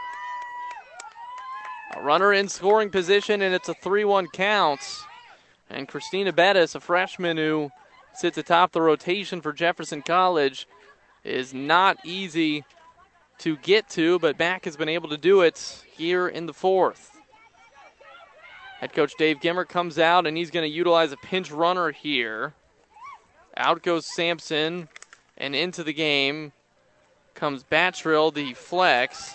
A runner in scoring position, and it's a 3-1 count. And Christina Bettis, a freshman who sits atop the rotation for Jefferson College, is not easy to get to, but Mac has been able to do it here in the fourth. Head coach Dave Gimmer comes out, and he's going to utilize a pinch runner here. Out goes Sampson, and into the game comes Battrill, the flex.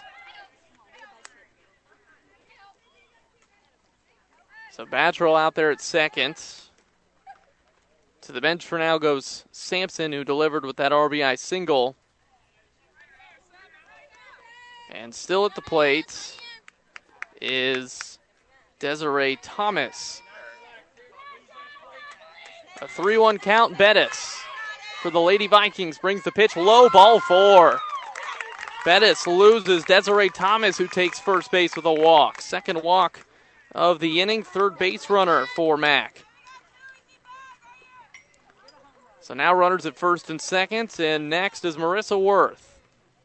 So Battrill out there at second. To the bench for now goes Sampson, who delivered with that RBI single. And still at the plate is Desiree Thomas. A 3-1 count. Bettis for the Lady Vikings brings the pitch low, ball 4. Bettis loses Desiree Thomas, who takes first base with a walk. Second walk of the inning, third base runner for Mac. So now runners at first and second, and next is Marissa Worth.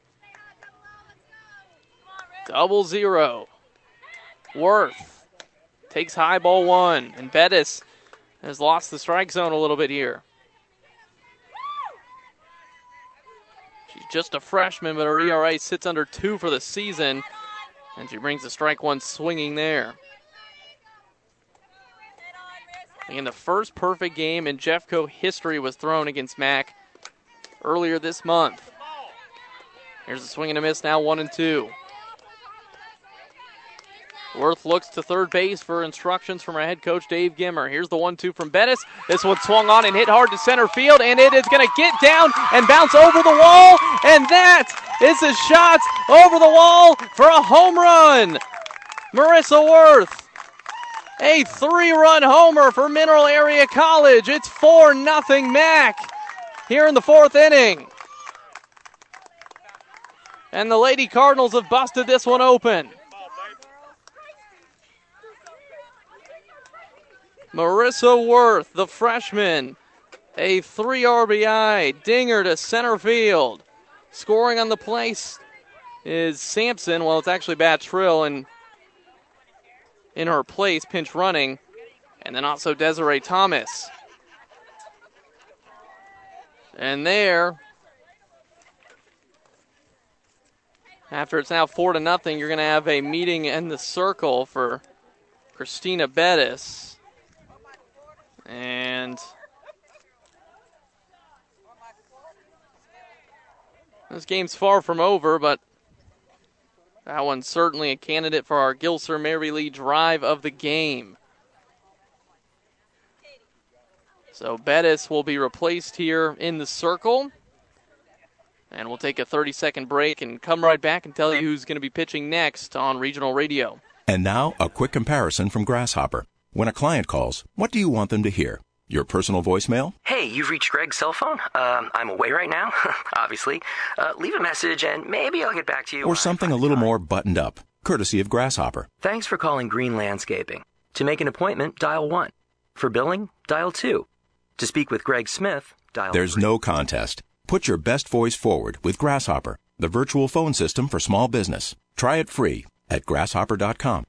0-0. Worth takes high, ball 1, and Bettis has lost the strike zone a little bit here. She's just a freshman, but her ERA sits under 2 for the season, and she brings the strike 1 swinging there. And the first perfect game in Jeffco history was thrown against Mac earlier this month. Here's a swing and a miss, now 1-2. Worth looks to third base for instructions from our head coach, Dave Gimmer. Here's the 1-2 from Bettis. This one swung on and hit hard to center field, and it is going to get down and bounce over the wall, and that is a shot over the wall for a home run. Marissa Worth, a 3-run homer for Mineral Area College. It's 4-0 Mac here in the 4th inning. And the Lady Cardinals have busted this one open. Marissa Worth, the freshman, a 3 RBI dinger to center field. Scoring on the place is Sampson. Well, it's actually Bat Trill, and in her place, pinch running, and then also Desiree Thomas. And there, after it's now 4-0, you're going to have a meeting in the circle for Christina Bettis. And this game's far from over, but that one's certainly a candidate for our Gilser Mary Lee drive of the game. So Bettis will be replaced here in the circle. And we'll take a 30-second break and come right back and tell you who's going to be pitching next on Regional Radio. And now, a quick comparison from Grasshopper. When a client calls, what do you want them to hear? Your personal voicemail? Hey, you've reached Greg's cell phone. I'm away right now, obviously. Leave a message and maybe I'll get back to you. Or something a little more buttoned up, courtesy of Grasshopper. Thanks for calling Green Landscaping. To make an appointment, dial 1. For billing, dial 2. To speak with Greg Smith, dial There's 3. no contest. Put your best voice forward with Grasshopper, the virtual phone system for small business. Try it free at grasshopper.com.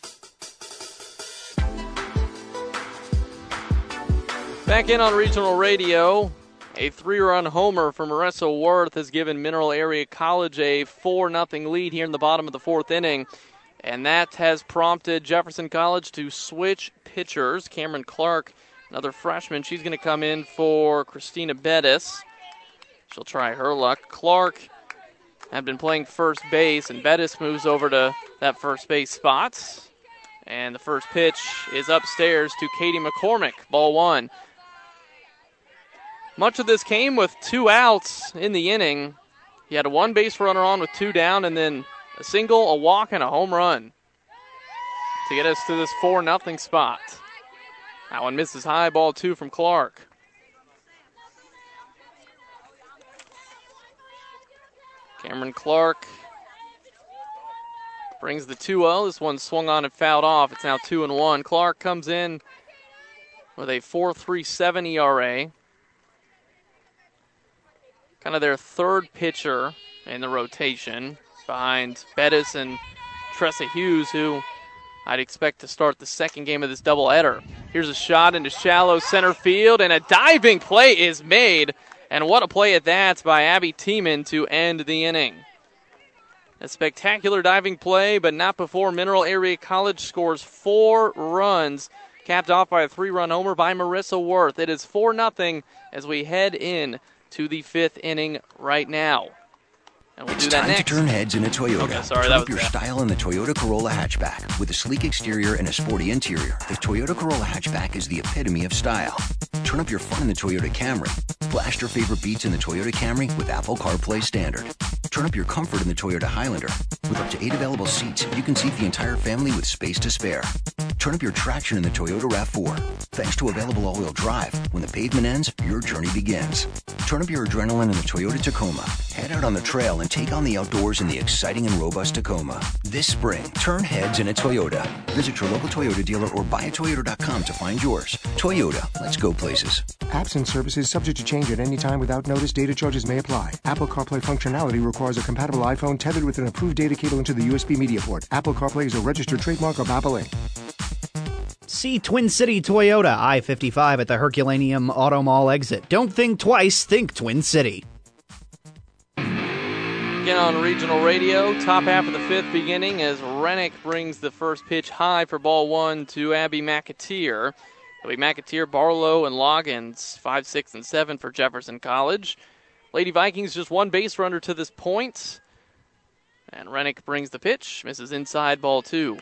Back in on Regional Radio, a 3-run homer for Marissa Worth has given Mineral Area College a 4-0 lead here in the bottom of the 4th inning. And that has prompted Jefferson College to switch pitchers. Cameron Clark, another freshman, she's going to come in for Christina Bettis. She'll try her luck. Clark had been playing first base, and Bettis moves over to that first base spot. And the first pitch is upstairs to Katie McCormick, ball 1. Much of this came with 2 outs in the inning. He had a 1 base runner on with 2 down, and then a single, a walk, and a home run to get us to this 4-0 spot. That one misses high, ball 2 from Clark. Cameron Clark brings the 2-0. This one swung on and fouled off. It's now 2-1. Clark comes in with a 4.37 ERA. Kind of their third pitcher in the rotation behind Bettis and Tressa Hughes, who I'd expect to start the second game of this doubleheader. Here's a shot into shallow center field, and a diving play is made. And what a play at that by Abby Tiemann to end the inning. A spectacular diving play, but not before Mineral Area College scores 4 runs, capped off by a 3-run homer by Marissa Worth. It is 4-0 as we head in to the 5th inning right now. And we'll do that next. It's time to turn heads in a Toyota. Okay, sorry, turn that up was your bad. style in the Toyota Corolla hatchback. With a sleek exterior and a sporty interior, the Toyota Corolla hatchback is the epitome of style. Turn up your fun in the Toyota Camry. Blast your favorite beats in the Toyota Camry with Apple CarPlay Standard. Turn up your comfort in the Toyota Highlander. With up to 8 available seats, you can seat the entire family with space to spare. Turn up your traction in the Toyota RAV4. Thanks to available all-wheel drive, when the pavement ends, your journey begins. Turn up your adrenaline in the Toyota Tacoma. Head out on the trail and take on the outdoors in the exciting and robust Tacoma. This spring, turn heads in a Toyota. Visit your local Toyota dealer or buyatoyota.com to find yours. Toyota, let's go places. Apps and services subject to change at any time without notice. Data charges may apply. Apple CarPlay functionality requires a compatible iPhone tethered with an approved data cable into the USB media port. Apple CarPlay is a registered trademark of Apple Inc. See Twin City Toyota, I-55 at the Herculaneum Auto Mall exit. Don't think twice, think Twin City. Again on regional radio, top half of the fifth beginning as Rennick brings the first pitch high for ball one to Abby McAteer. It'll be McAteer, Barlow, and Loggins, 5, 6, and 7 for Jefferson College. Lady Vikings just one base runner to this point. And Rennick brings the pitch, misses inside, ball two.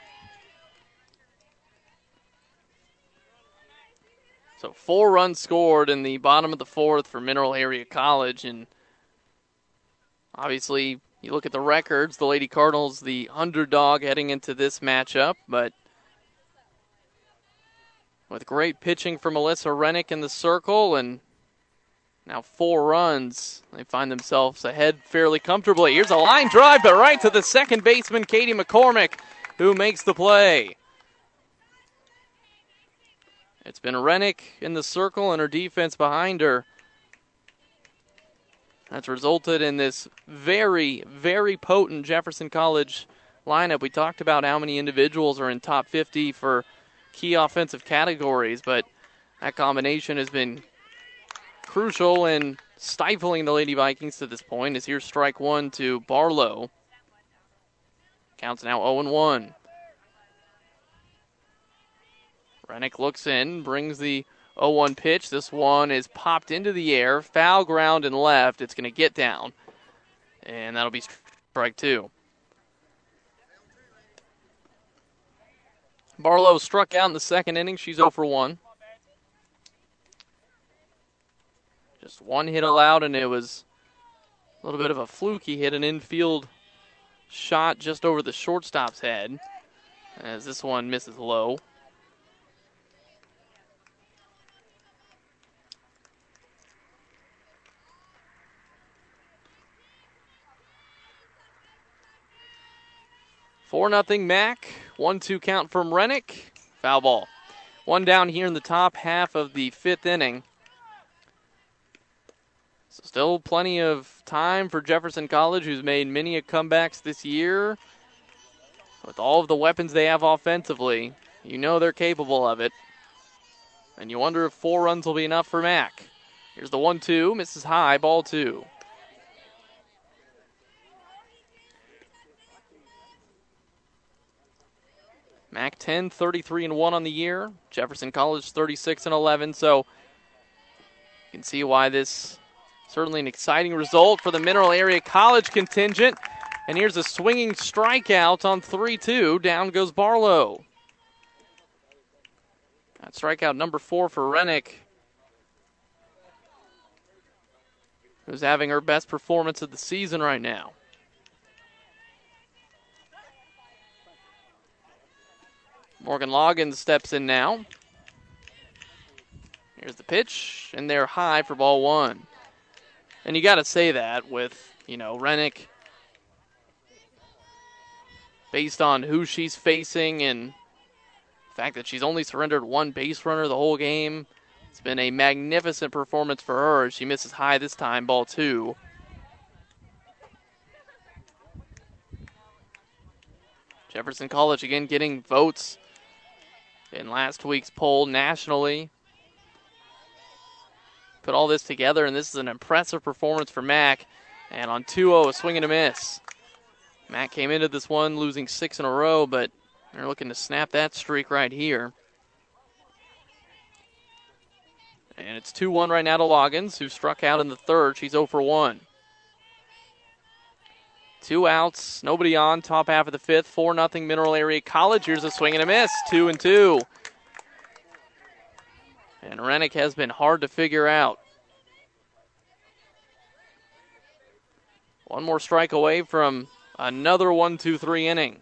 So 4 runs scored in the bottom of the fourth for Mineral Area College. And obviously, you look at the records, the Lady Cardinals, the underdog heading into this matchup. But with great pitching from Melissa Rennick in the circle and now 4 runs, they find themselves ahead fairly comfortably. Here's a line drive, but right to the second baseman, Katie McCormick, who makes the play. It's been Rennick in the circle and her defense behind her. That's resulted in this very, very potent Jefferson College lineup. We talked about how many individuals are in top 50 for key offensive categories, but that combination has been crucial in stifling the Lady Vikings to this point. As here's strike one to Barlow. Counts now 0-1. Rennick looks in, brings the 0-1 pitch. This one is popped into the air, foul ground and left. It's going to get down, and that'll be strike two. Barlow struck out in the second inning. She's 0 for 1. Just one hit allowed, and it was a little bit of a fluke. He hit an infield shot just over the shortstop's head, as this one misses low. Four 4-0 Mac. 1-2 count from Rennick. Foul ball. One down here in the top half of the fifth inning. So still plenty of time for Jefferson College, who's made many comebacks this year. With all of the weapons they have offensively, you know they're capable of it. And you wonder if 4 runs will be enough for Mac. Here's the 1-2, misses high, ball 2. Mac 10, 33-1 on the year. Jefferson College 36-11. So you can see why this certainly an exciting result for the Mineral Area College contingent. And here's a swinging strikeout on 3-2. Down goes Barlow. That's strikeout number 4 for Rennick, who's having her best performance of the season right now. Morgan Loggins steps in now. Here's the pitch, and they're high for ball 1. And you got to say that with, Rennick, based on who she's facing and the fact that she's only surrendered 1 base runner the whole game. It's been a magnificent performance for her. She misses high this time, ball 2. Jefferson College again getting votes in last week's poll nationally. Put all this together, and this is an impressive performance for Mac. And on 2-0, a swing and a miss. Mac came into this one losing 6 in a row, but they're looking to snap that streak right here. And it's 2-1 right now to Loggins, who struck out in the third. She's 0 for 1. 2 outs, nobody on, top half of the fifth. 4-0 Mineral Area College. Here's a swing and a miss, 2-2. And Rennick has been hard to figure out. One more strike away from another 1-2-3 inning.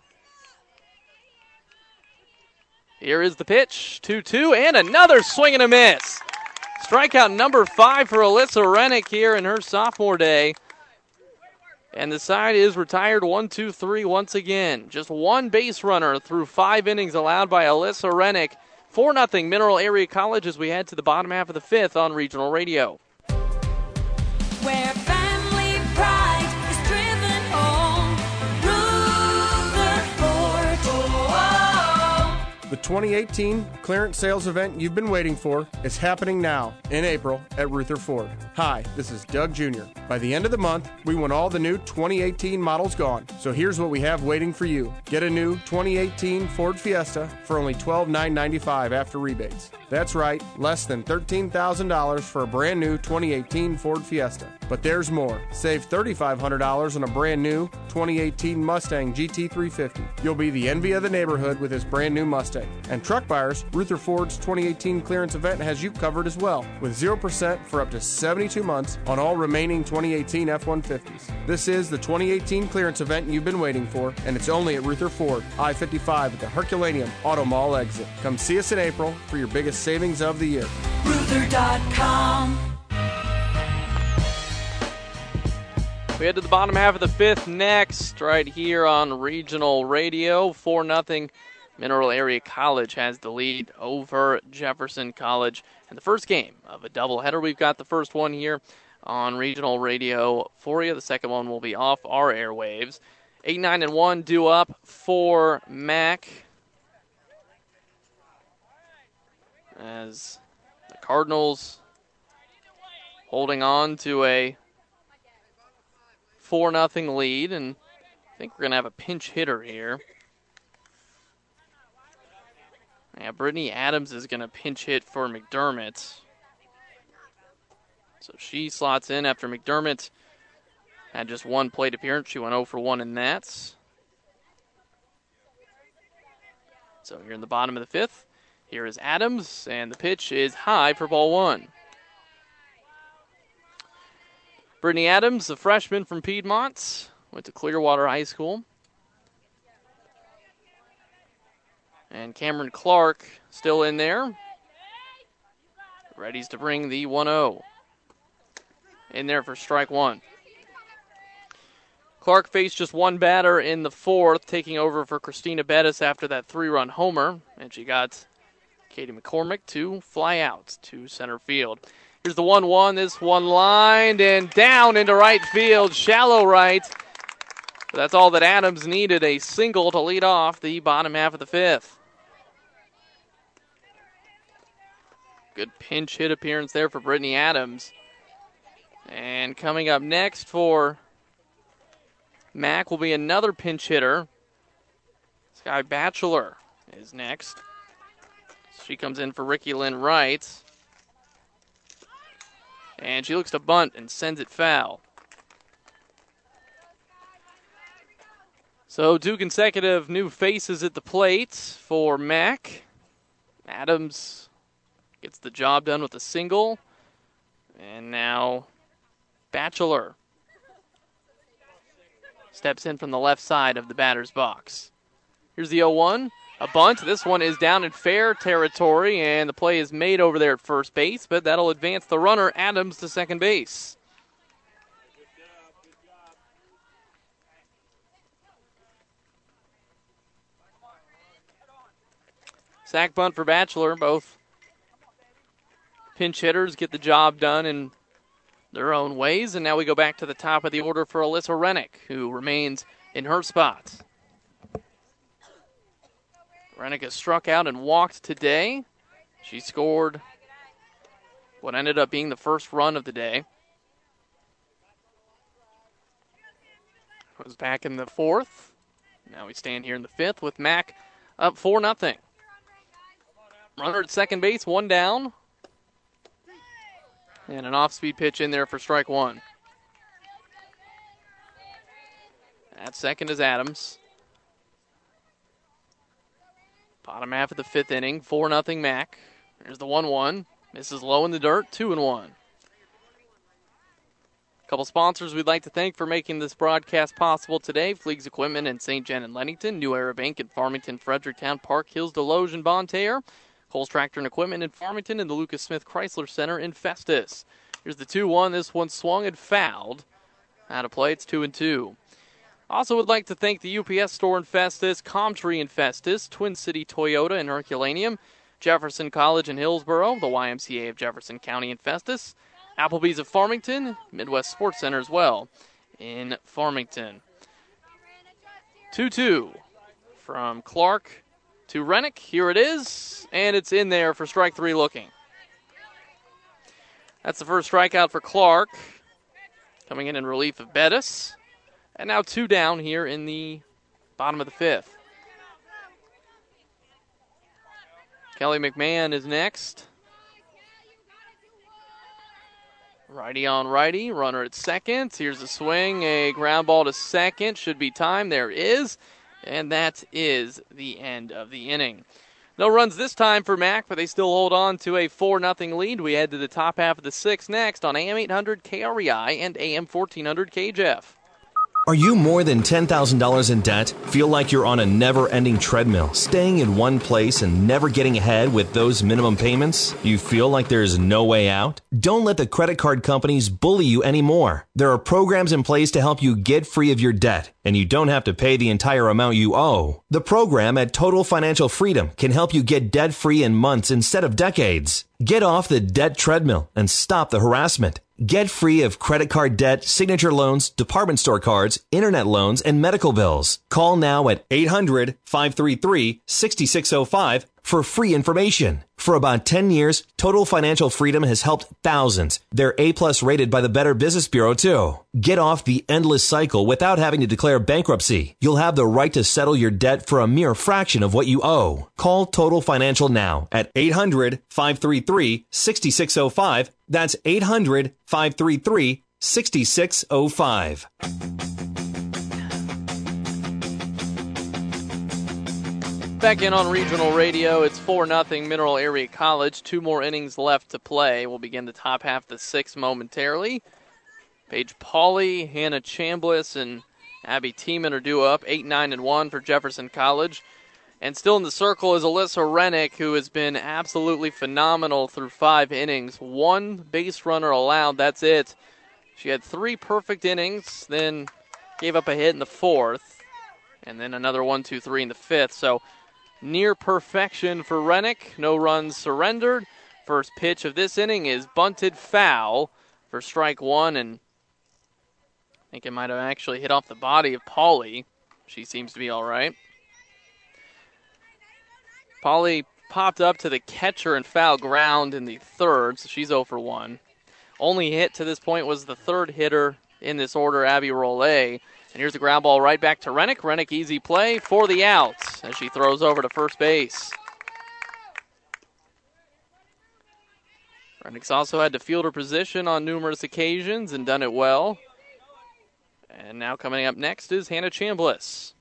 Here is the pitch, 2-2, and another swing and a miss. Strikeout number 5 for Alyssa Rennick here in her sophomore day. And the side is retired 1-2-3 once again. Just one base runner through 5 innings allowed by Alyssa Rennick. 4-0 Mineral Area College as we head to the bottom half of the 5th on Regional Radio. Where family pride is driven home. Rutherford. Oh. The 2018 clearance sales event you've been waiting for is happening now in April at Rutherford. Hi, this is Doug Jr. By the end of the month, we want all the new 2018 models gone. So here's what we have waiting for you. Get a new 2018 Ford Fiesta for only $12,995 after rebates. That's right, less than $13,000 for a brand new 2018 Ford Fiesta. But there's more. Save $3,500 on a brand new 2018 Mustang GT350. You'll be the envy of the neighborhood with this brand new Mustang. And truck buyers, Rutherford's 2018 clearance event has you covered as well, with 0% for up to 72 months on all remaining 2018 F-150s. This is the 2018 clearance event you've been waiting for, and it's only at Rutherford, I-55 at the Herculaneum Auto Mall exit. Come see us in April for your biggest savings of the year. Ruther.com. We head to the bottom half of the 5th next, right here on Regional Radio. 4-0. Mineral Area College has the lead over Jefferson College. And the first game of a doubleheader, we've got the first one here on Regional Radio for you. The second one will be off our airwaves. 8-9-1 due up for Mac. As the Cardinals holding on to a 4-0 lead, and I think we're going to have a pinch hitter here. Yeah, Brittany Adams is going to pinch hit for McDermott. So she slots in after McDermott had just one plate appearance. She went 0 for 1 in that. So here in the bottom of the 5th, here is Adams, and the pitch is high for ball 1. Brittany Adams, a freshman from Piedmont, went to Clearwater High School. And Cameron Clark still in there. Ready to bring the 1-0. In there for strike 1. Clark faced just one batter in the 4th, taking over for Christina Bettis after that 3-run homer. And she got Katie McCormick to fly out to center field. Here's the 1-1. This one lined and down into right field. Shallow right. But that's all that Adams needed, a single to lead off the bottom half of the 5th. Good pinch hit appearance there for Brittany Adams. And coming up next for Mac will be another pinch hitter. Sky Batchelor is next. She comes in for Ricky Lynn Wright. And she looks to bunt and sends it foul. So 2 consecutive new faces at the plate for Mac. Adams gets the job done with a single. And now Batchelor steps in from the left side of the batter's box. Here's the 0-1. A bunt. This one is down in fair territory, and the play is made over there at first base, but that'll advance the runner, Adams, to second base. Sack bunt for Batchelor. Both pinch hitters get the job done in their own ways, and now we go back to the top of the order for Alyssa Rennick, who remains in her spot. Rennick has struck out and walked today. She scored what ended up being the first run of the day. Was back in the 4th. Now we stand here in the 5th with Mac up 4-0. Runner at second base, 1 down. And an off-speed pitch in there for strike 1. At second is Adams. Bottom half of the 5th inning, 4-0 Mac. There's the 1-1. Misses low in the dirt, 2-1. A couple sponsors we'd like to thank for making this broadcast possible today. Fleegs Equipment in St. John and Leadington, New Era Bank in Farmington, Fredericktown, Park Hills, Deloge, and Bonne Terre, Coles Tractor and Equipment in Farmington, and the Lucas Smith Chrysler Center in Festus. Here's the 2-1. This one swung and fouled. Out of play, it's 2-2. Also would like to thank the UPS store in Festus, Comtree in Festus, Twin City Toyota in Herculaneum, Jefferson College in Hillsboro, the YMCA of Jefferson County in Festus, Applebee's of Farmington, Midwest Sports Center as well in Farmington. 2-2 from Clark to Rennick. Here it is, and it's in there for strike 3 looking. That's the first strikeout for Clark, coming in relief of Bettis. And now 2 down here in the bottom of the 5th. Kelly McMahon is next. Righty on righty, runner at second. Here's a swing, a ground ball to second. Should be time. There is. And that is the end of the inning. No runs this time for Mac, but they still hold on to a 4-0 lead. We head to the top half of the 6th next on AM 800 KREI and AM 1400 KJF. Are you more than $10,000 in debt? Feel like you're on a never-ending treadmill, staying in one place and never getting ahead with those minimum payments? You feel like there's no way out? Don't let the credit card companies bully you anymore. There are programs in place to help you get free of your debt, and you don't have to pay the entire amount you owe. The program at Total Financial Freedom can help you get debt-free in months instead of decades. Get off the debt treadmill and stop the harassment. Get free of credit card debt, signature loans, department store cards, internet loans, and medical bills. Call now at 800-533-6605 for free information. For about 10 years, Total Financial Freedom has helped thousands. They're A+ rated by the Better Business Bureau, too. Get off the endless cycle without having to declare bankruptcy. You'll have the right to settle your debt for a mere fraction of what you owe. Call Total Financial now at 800-533-6605. That's 800-533-6605. Back in on regional radio, it's 4-0 Mineral Area College. 2 more innings left to play. We'll begin the top half of the 6th momentarily. Paige Pauley, Hannah Chambliss, and Abby Tiemann are due up. 8-9-1 for Jefferson College. And still in the circle is Alyssa Rennick, who has been absolutely phenomenal through 5 innings. 1 base runner allowed, that's it. She had 3 perfect innings, then gave up a hit in the 4th, and then another 1, 2, 3 in the 5th. So near perfection for Rennick. No runs surrendered. First pitch of this inning is bunted foul for strike 1, and I think it might have actually hit off the body of Pauley. She seems to be all right. Pauley popped up to the catcher and foul ground in the 3rd, so she's 0 for 1. Only hit to this point was the 3rd hitter in this order, Abby Rollet. And here's the ground ball right back to Rennick. Rennick easy play for the outs as she throws over to first base. Rennick's also had to field her position on numerous occasions and done it well. And now coming up next is Hannah Chambliss.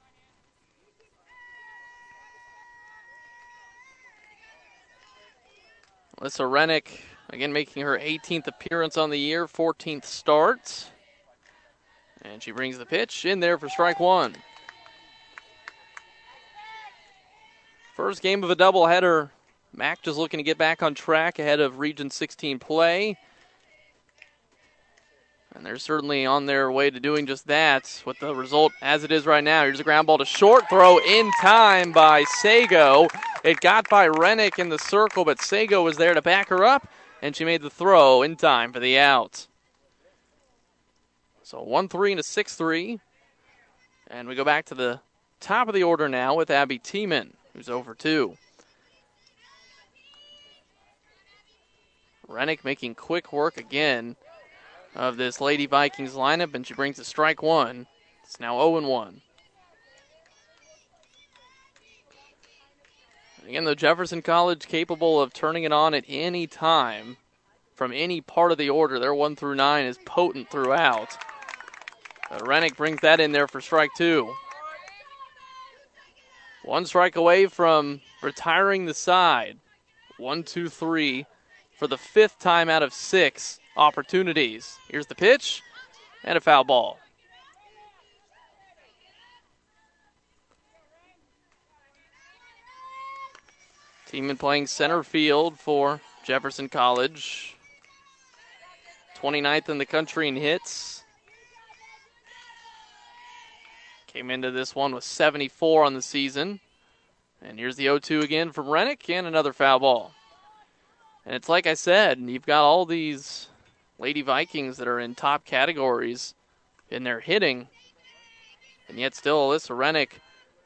Alyssa Rennick, again making her 18th appearance on the year, 14th start. And she brings the pitch in there for strike 1. First game of a doubleheader. Mac just looking to get back on track ahead of Region 16 play. And they're certainly on their way to doing just that with the result as it is right now. Here's a ground ball to short. Throw in time by Sago. It got by Rennick in the circle, but Sago was there to back her up, and she made the throw in time for the out. So 1-3 and a 6-3. And we go back to the top of the order now with Abby Tiemann, who's 0 for 2. Rennick making quick work again of this Lady Vikings lineup, and she brings a strike 1. It's now 0-1. Again, though, Jefferson College capable of turning it on at any time from any part of the order. Their 1 through 9 is potent throughout. Rennick brings that in there for strike 2. 1 strike away from retiring the side. 1, 2, 3 for the 5th time out of 6 opportunities. Here's the pitch and a foul ball. Tiemann playing center field for Jefferson College. 29th in the country in hits. Came into this one with 74 on the season. And here's the 0-2 again from Rennick, and another foul ball. And it's like I said, you've got all these Lady Vikings that are in top categories in their hitting. And yet still Alyssa Rennick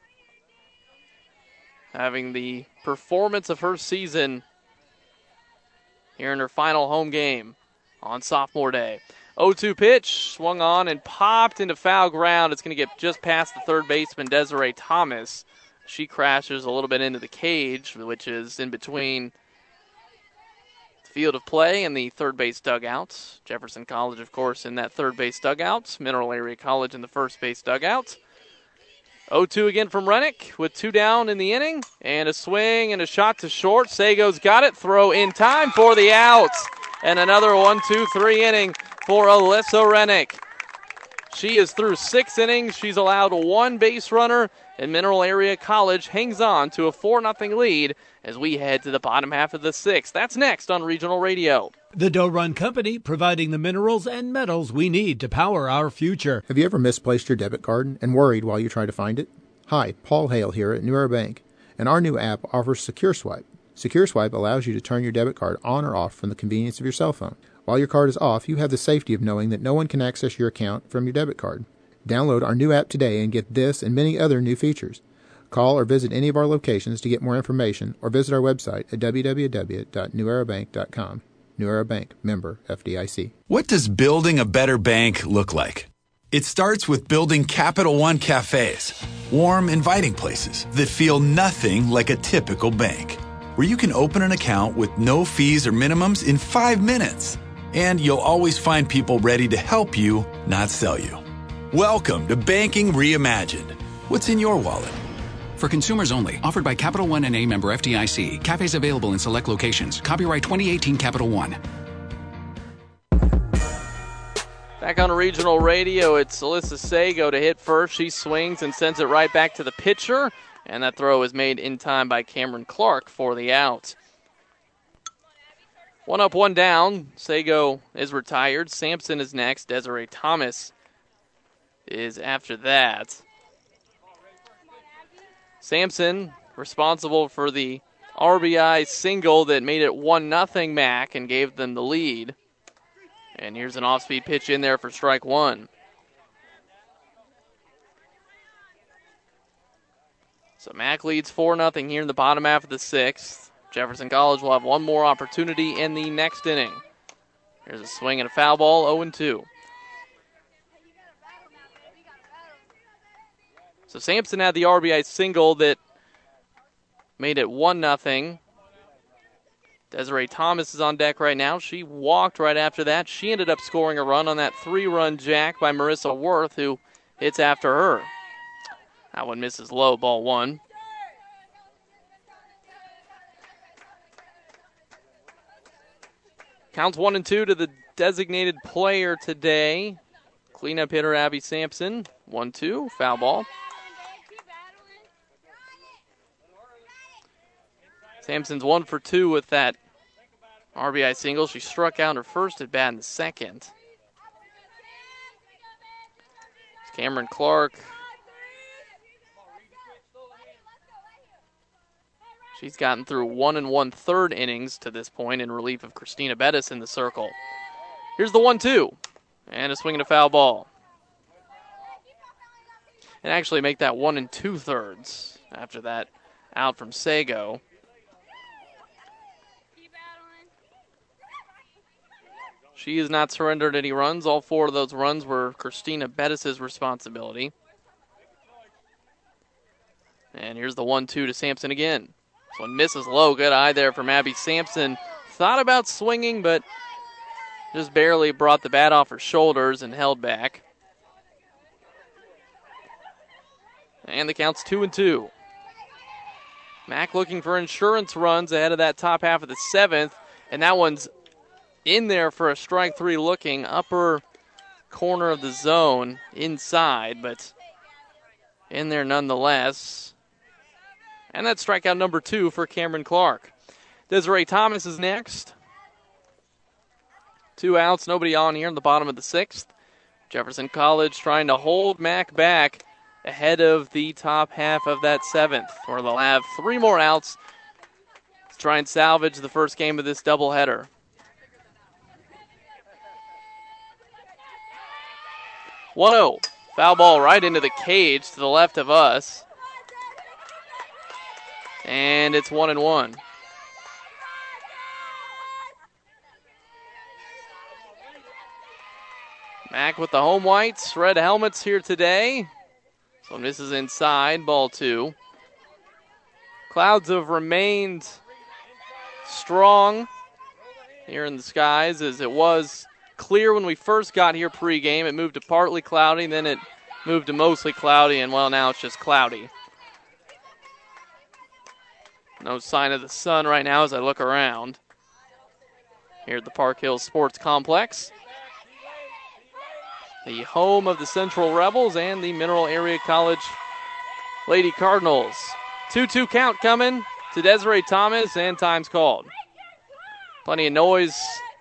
having the performance of her season here in her final home game on sophomore day. 0-2 pitch, swung on and popped into foul ground. It's going to get just past the third baseman, Desiree Thomas. She crashes a little bit into the cage, which is in between the field of play and the third base dugout. Jefferson College, of course, in that third base dugout. Mineral Area College in the first base dugout. 0-2 again from Rennick with 2 down in the inning. And a swing and a shot to short. Sago's got it. Throw in time for the out. And another 1-2-3 inning for Alyssa Rennick. She is through 6 innings. She's allowed 1 base runner. And Mineral Area College hangs on to a 4-0 lead as we head to the bottom half of the 6th. That's next on Regional Radio. The Doe Run Company, providing the minerals and metals we need to power our future. Have you ever misplaced your debit card and worried while you try to find it? Hi, Paul Hale here at New Era Bank, and our new app offers Secure Swipe. Secure Swipe allows you to turn your debit card on or off from the convenience of your cell phone. While your card is off, you have the safety of knowing that no one can access your account from your debit card. Download our new app today and get this and many other new features. Call or visit any of our locations to get more information, or visit our website at www.newerabank.com. New Era Bank, member FDIC. What does building a better bank look like? It starts with building Capital One cafes, warm, inviting places that feel nothing like a typical bank, where you can open an account with no fees or minimums in 5 minutes. And you'll always find people ready to help you, not sell you. Welcome to Banking Reimagined. What's in your wallet? For consumers only. Offered by Capital One N.A. member FDIC. Cafes available in select locations. Copyright 2018 Capital One. Back on Regional Radio, it's Alyssa Sago to hit first. She swings and sends it right back to the pitcher. And that throw is made in time by Cameron Clark for the out. 1 up, 1 down. Sago is retired. Sampson is next. Desiree Thomas is after that. Sampson responsible for the RBI single that made it 1-0 Mac and gave them the lead. And here's an off-speed pitch in there for strike 1. So Mac leads 4-0 here in the bottom half of the 6th. Jefferson College will have one more opportunity in the next inning. Here's a swing and a foul ball, 0-2. So Sampson had the RBI single that made it 1-0. Desiree Thomas is on deck right now. She walked right after that. She ended up scoring a run on that 3-run jack by Marissa Worth, who hits after her. That one misses low, ball 1. Counts 1-2 to the designated player today. Cleanup hitter Abby Sampson. 1-2, foul ball. Sampson's 1 for 2 with that RBI single. She struck out her first at bat in the second. It's Cameron Clark. She's gotten through 1 1/3 innings to this point in relief of Christina Bettis in the circle. Here's the 1-2. And a swing and a foul ball. And actually make that 1 2/3 after that out from Sago. She has not surrendered any runs. All 4 of those runs were Christina Bettis' responsibility. And here's the 1-2 to Sampson again. This one misses low. Good eye there from Abby Sampson. Thought about swinging, but just barely brought the bat off her shoulders and held back. And the count's 2-2. Mac looking for insurance runs ahead of that top half of the 7th. And that one's in there for a strike three, looking upper corner of the zone inside, but in there nonetheless. And that's strikeout number 2 for Cameron Clark. Desiree Thomas is next. 2 outs, nobody on here in the bottom of the 6th. Jefferson College trying to hold Mac back ahead of the top half of that 7th, where they'll have 3 more outs to try and salvage the first game of this doubleheader. 1-0. Foul ball right into the cage to the left of us. And it's 1-1. Mac with the home whites, red helmets here today. So this is inside, ball 2. Clouds have remained strong here in the skies, as it was clear when we first got here pregame. It moved to partly cloudy, then it moved to mostly cloudy, and well, now it's just cloudy. No sign of the sun right now as I look around here at the Park Hills Sports Complex, the home of the Central Rebels and the Mineral Area College Lady Cardinals. 2-2 count coming to Desiree Thomas, and time's called. Plenty of noise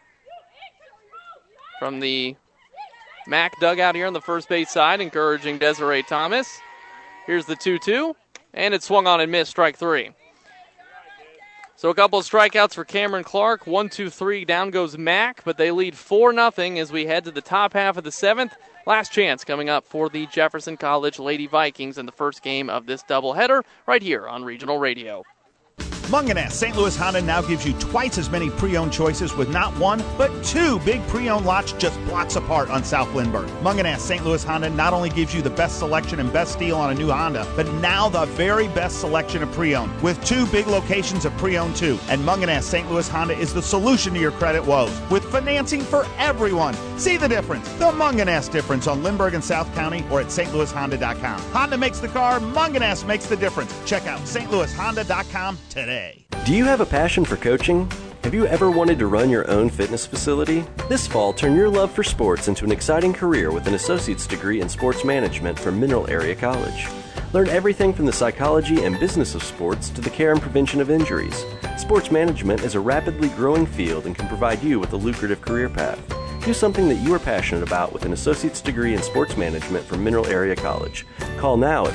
from the Mac dugout here on the first base side, encouraging Desiree Thomas. Here's the 2-2, and it's swung on and missed, strike 3. So a couple of strikeouts for Cameron Clark. 1-2-3, down goes Mac, but they lead 4-0 as we head to the top half of the 7th. Last chance coming up for the Jefferson College Lady Vikings in the first game of this doubleheader right here on Regional Radio. Munganess St. Louis Honda now gives you twice as many pre-owned choices with not 1, but 2 big pre-owned lots just blocks apart on South Lindbergh. Munganess St. Louis Honda not only gives you the best selection and best deal on a new Honda, but now the very best selection of pre-owned, with 2 big locations of pre-owned too. And Munganess St. Louis Honda is the solution to your credit woes, with financing for everyone. See the difference, the Munganess difference on Lindbergh and South County, or at stlouishonda.com. Honda makes the car, Munganess makes the difference. Check out stlouishonda.com today. Do you have a passion for coaching? Have you ever wanted to run your own fitness facility? This fall, turn your love for sports into an exciting career with an associate's degree in sports management from Mineral Area College. Learn everything from the psychology and business of sports to the care and prevention of injuries. Sports management is a rapidly growing field and can provide you with a lucrative career path. Do something that you are passionate about with an associate's degree in sports management from Mineral Area College. Call now at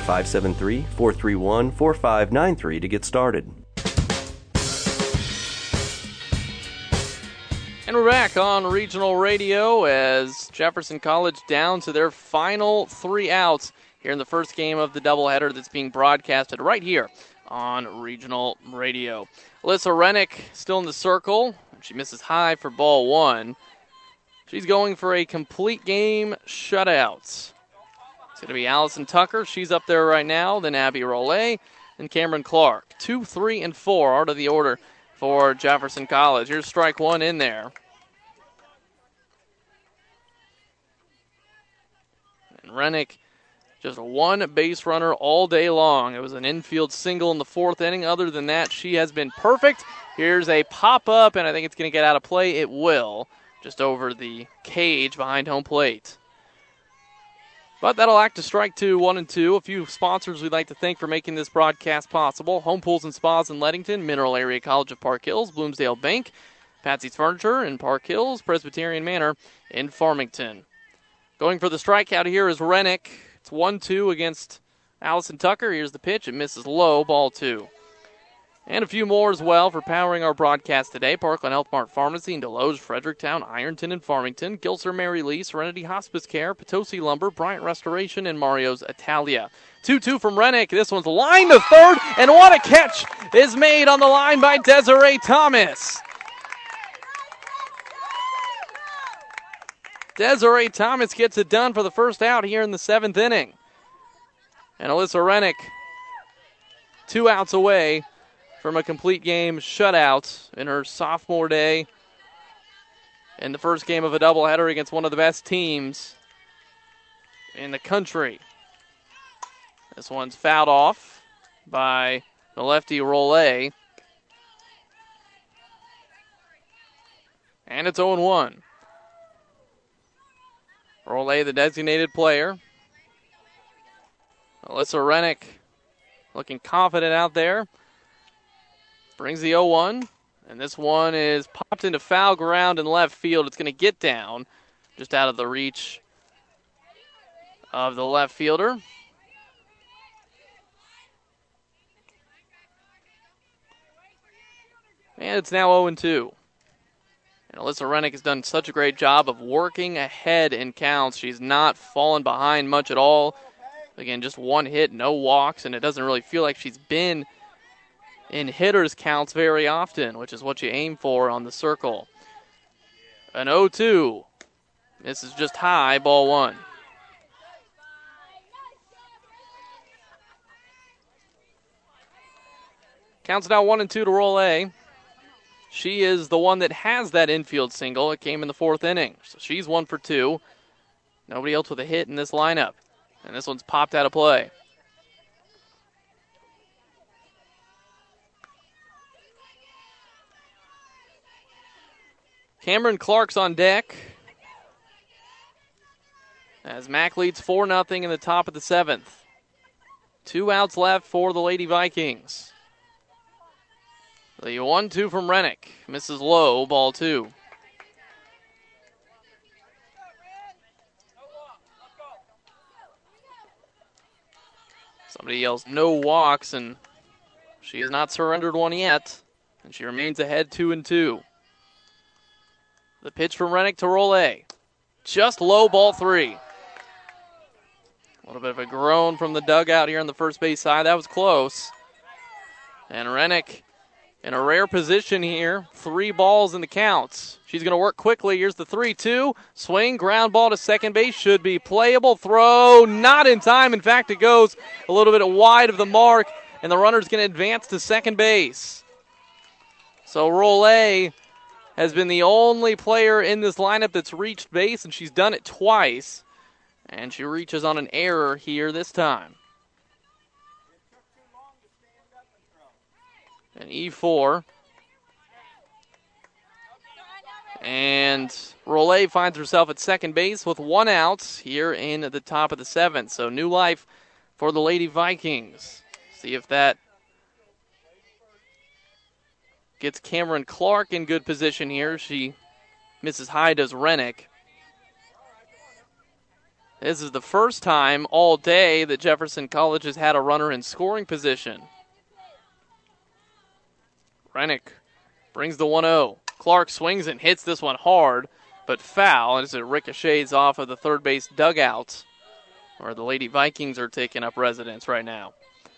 573-431-4593 to get started. And we're back on Regional Radio as Jefferson College down to their final 3 outs here in the first game of the doubleheader that's being broadcasted right here on Regional Radio. Alyssa Rennick still in the circle. She misses high for ball 1. She's going for a complete game shutout. It's going to be Allison Tucker. She's up there right now. Then Abby Rollet and Cameron Clark. 2, 3, and 4 out of the order for Jefferson College. Here's strike 1 in there. And Rennick, just 1 base runner all day long. It was an infield single in the 4th inning. Other than that, she has been perfect. Here's a pop-up, and I think it's going to get out of play. It will, just over the cage behind home plate. But that'll act as strike 2, 1 and 2. A few sponsors we'd like to thank for making this broadcast possible. Home Pools and Spas in Leadington, Mineral Area College of Park Hills, Bloomsdale Bank, Patsy's Furniture in Park Hills, Presbyterian Manor in Farmington. Going for the strikeout here is Rennick. It's 1-2 against Allison Tucker. Here's the pitch. It misses low, ball 2. And a few more as well for powering our broadcast today. Parkland Health Mart Pharmacy in Deloge, Fredericktown, Ironton, and Farmington. Gilser Mary Lee, Serenity Hospice Care, Potosi Lumber, Bryant Restoration, and Mario's Italia. 2-2 from Rennick. This one's lined to third, and what a catch is made on the line by Desiree Thomas. Desiree Thomas gets it done for the first out here in the 7th inning. And Alyssa Rennick, 2 outs away from a complete game shutout in her sophomore day in the first game of a doubleheader against one of the best teams in the country. This one's fouled off by the lefty Rollet. And it's 0-1. Rolay, the designated player. Alyssa Rennick looking confident out there. Brings the 0-1. And this one is popped into foul ground in left field. It's going to get down just out of the reach of the left fielder. And it's now 0-2. And Alyssa Rennick has done such a great job of working ahead in counts. She's not fallen behind much at all. Again, just one hit, no walks, and it doesn't really feel like she's been in hitters' counts very often, which is what you aim for on the circle. An 0-2. This is just high, ball one. Counts now 1-2 to Rolay. She is the one that has that infield single. It came in the fourth inning. So she's 1 for 2. Nobody else with a hit in this lineup. And this one's popped out of play. Cameron Clark's on deck as Mac leads 4-0 in the top of the 7th. 2 outs left for the Lady Vikings. The 1-2 from Rennick. Misses low, ball 2. Somebody yells no walks, and she has not surrendered one yet. And she remains ahead 2-2. The pitch from Rennick to Rolay. Just low, ball 3. A little bit of a groan from the dugout here on the first base side. That was close. And Rennick in a rare position here. 3 balls in the counts. She's going to work quickly. Here's the 3-2. Swing, ground ball to second base. Should be playable. Throw, not in time. In fact, it goes a little bit wide of the mark, and the runner's going to advance to second base. So Rolay has been the only player in this lineup that's reached base, and she's done it twice. And she reaches on an error here this time. An E4. And Rolay finds herself at second base with 1 out here in the top of the 7th. So new life for the Lady Vikings. See if that gets Cameron Clark in good position here. She misses high, does Rennick. This is the first time all day that Jefferson College has had a runner in scoring position. Rennick brings the 1-0. Clark swings and hits this one hard, but foul as it ricochets off of the third base dugout, where the Lady Vikings are taking up residence right now.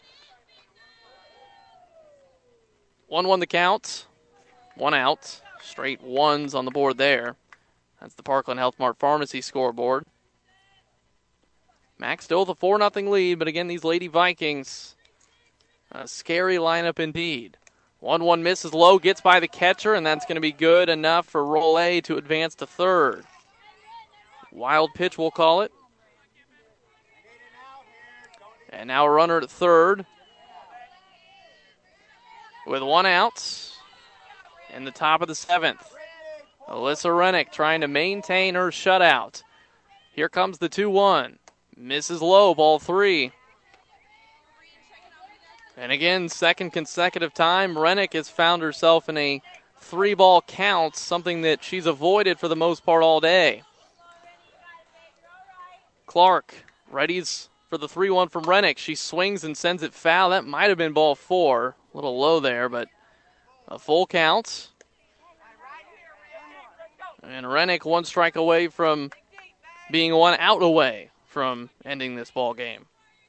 1-1 the count. 1 out. Straight ones on the board there. That's the Parkland Health Mart Pharmacy scoreboard. Mac still with a 4-0 lead, but again, these Lady Vikings, a scary lineup indeed. 1-1 misses low, gets by the catcher, and that's going to be good enough for Rolay to advance to third. Wild pitch, we'll call it. And now a runner at third with 1 out in the top of the 7th. Alyssa Rennick trying to maintain her shutout. Here comes the 2-1. Misses low, ball 3. And again, second consecutive time, Rennick has found herself in a 3-ball count, something that she's avoided for the most part all day. Clark readies for the 3-1 from Rennick. She swings and sends it foul. That might have been ball 4. A little low there, but a full count. And Rennick 1 strike away from being 1 out away from ending this ball game.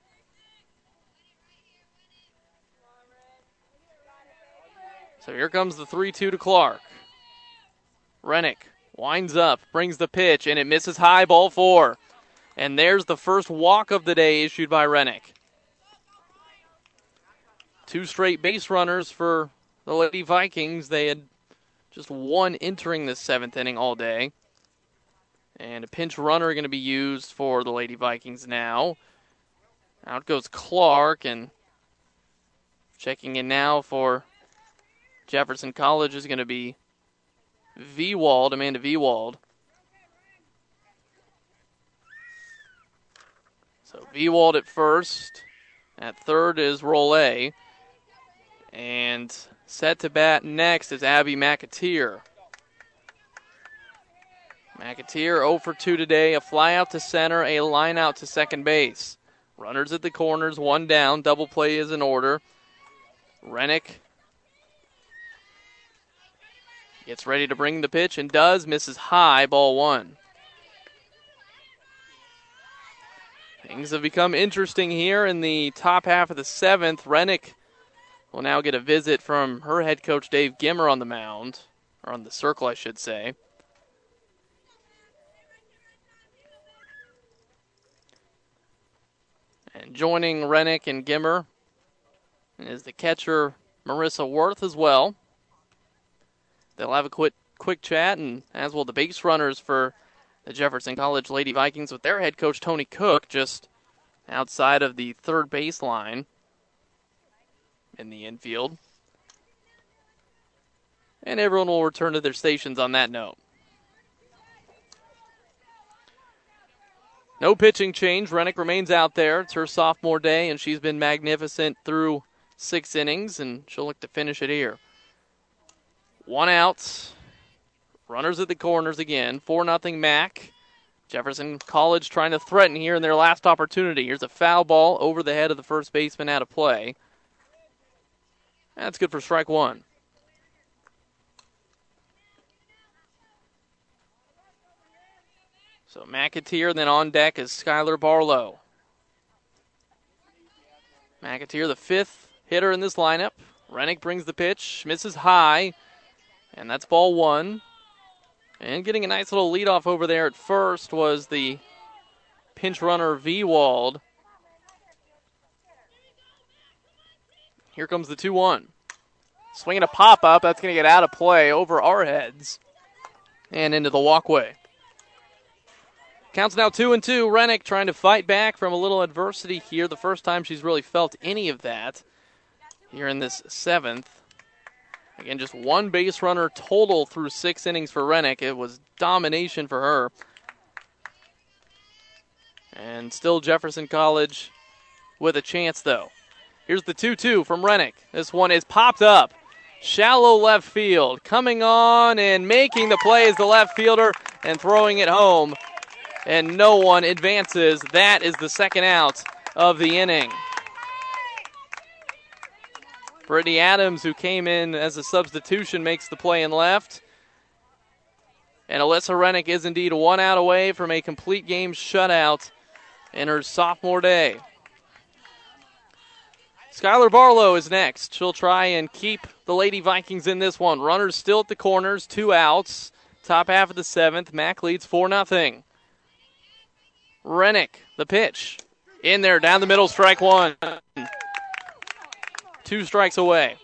So here comes the 3-2 to Clark. Rennick winds up, brings the pitch, and it misses high, ball 4. And there's the first walk of the day issued by Rennick. 2 straight base runners for the Lady Vikings. They had just 1 entering the 7th inning all day. And a pinch runner going to be used for the Lady Vikings now. Out goes Clark, and checking in now for Jefferson College is going to be Amanda Vewald. So Vewald at first. At third is Rollet. And set to bat next is Abby McAteer. McAteer 0 for 2 today. A fly out to center, a line out to second base. Runners at the corners, one down. Double play is in order. Rennick gets ready to bring the pitch and does. Misses high, ball one. Things have become interesting here in the top half of the seventh. Rennick will now get a visit from her head coach, Dave Gimmer, on the mound. Or on the circle, I should say. And joining Rennick and Gimmer is the catcher, Marissa Worth, as well. They'll have a quick chat, and as will the base runners for the Jefferson College Lady Vikings with their head coach, Tony Cook, just outside of the third baseline in the infield. And everyone will return to their stations on that note. No pitching change. Rennick remains out there. It's her sophomore day, and she's been magnificent through 6 innings, and she'll look to finish it here. 1 out. Runners at the corners again. 4-0 Mac. Jefferson College trying to threaten here in their last opportunity. Here's a foul ball over the head of the first baseman out of play. That's good for strike one. So McAteer, then on deck is Skylar Barlow. McAteer, the 5th hitter in this lineup. Rennick brings the pitch, misses high, and that's ball one. And getting a nice little leadoff over there at first was the pinch runner Vewald. Here comes the 2-1. Swinging a pop-up, that's going to get out of play over our heads and into the walkway. Counts now 2-2. Rennick trying to fight back from a little adversity here. The first time she's really felt any of that here in this 7th. Again, just 1 base runner total through 6 innings for Rennick. It was domination for her. And still Jefferson College with a chance, though. Here's the 2-2 from Rennick. This one is popped up. Shallow left field. Coming on and making the play is the left fielder and throwing it home. And no one advances. That is the second out of the inning. Brittany Adams, who came in as a substitution, makes the play in left. And Alyssa Rennick is indeed 1 out away from a complete game shutout in her sophomore day. Skylar Barlow is next. She'll try and keep the Lady Vikings in this one. Runners still at the corners, 2 outs. Top half of the 7th. Mac leads 4-0. Rennick, the pitch. In there, down the middle, strike one. 2 strikes away.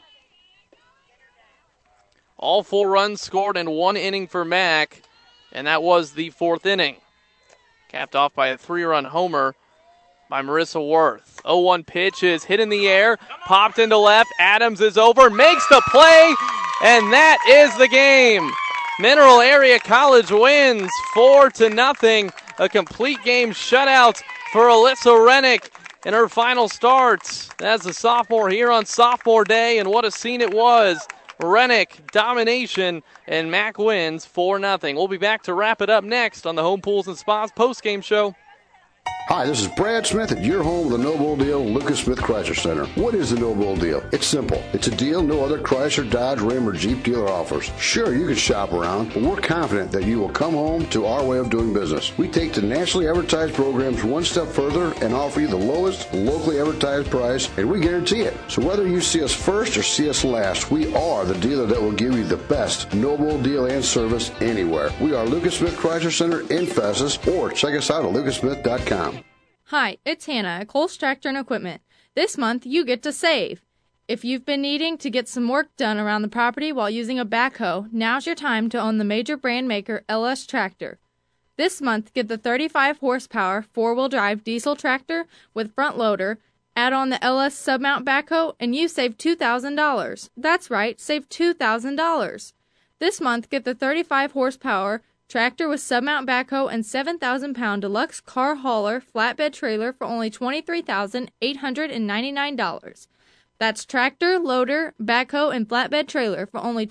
All 4 runs scored in 1 inning for Mac, and that was the 4th inning. Capped off by a 3-run homer by Marissa Worth. 0-1 pitch is hit in the air, popped into left. Adams is over, makes the play, and that is the game. Mineral Area College wins 4-0. A complete game shutout for Alyssa Rennick in her final start as a sophomore here on sophomore day, and what a scene it was. Rennick domination, and Mac wins 4-0. We'll be back to wrap it up next on the Home Pools and Spas postgame show. Hi, this is Brad Smith at your home with the No Bull Deal, Lucas Smith Chrysler Center. What is the No Bull Deal? It's simple. It's a deal no other Chrysler, Dodge, Ram, or Jeep dealer offers. Sure, you can shop around, but we're confident that you will come home to our way of doing business. We take the nationally advertised programs one step further and offer you the lowest locally advertised price, and we guarantee it. So whether you see us first or see us last, we are the dealer that will give you the best No Bull Deal and service anywhere. We are Lucas Smith Chrysler Center in Festus, or check us out at lucasmith.com. Hi, it's Hannah at Cole Tractor and Equipment. This month, you get to save. If you've been needing to get some work done around the property while using a backhoe, now's your time to own the major brand maker LS Tractor. This month, get the 35 horsepower 4-wheel drive diesel tractor with front loader, add on the LS submount backhoe, and you save $2,000. That's right, save $2,000. This month, get the 35 horsepower tractor with submount backhoe and 7,000-pound deluxe car hauler flatbed trailer for only $23,899. That's tractor, loader, backhoe, and flatbed trailer for only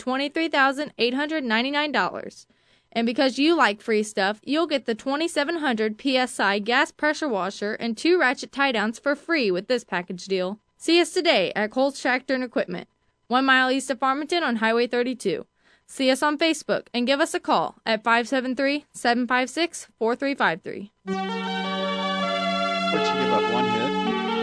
$23,899. And because you like free stuff, you'll get the 2700 PSI gas pressure washer and 2 ratchet tie-downs for free with this package deal. See us today at Coles Tractor and Equipment, 1 mile east of Farmington on Highway 32. See us on Facebook and give us a call at 573-756-4353. But you give up one hit.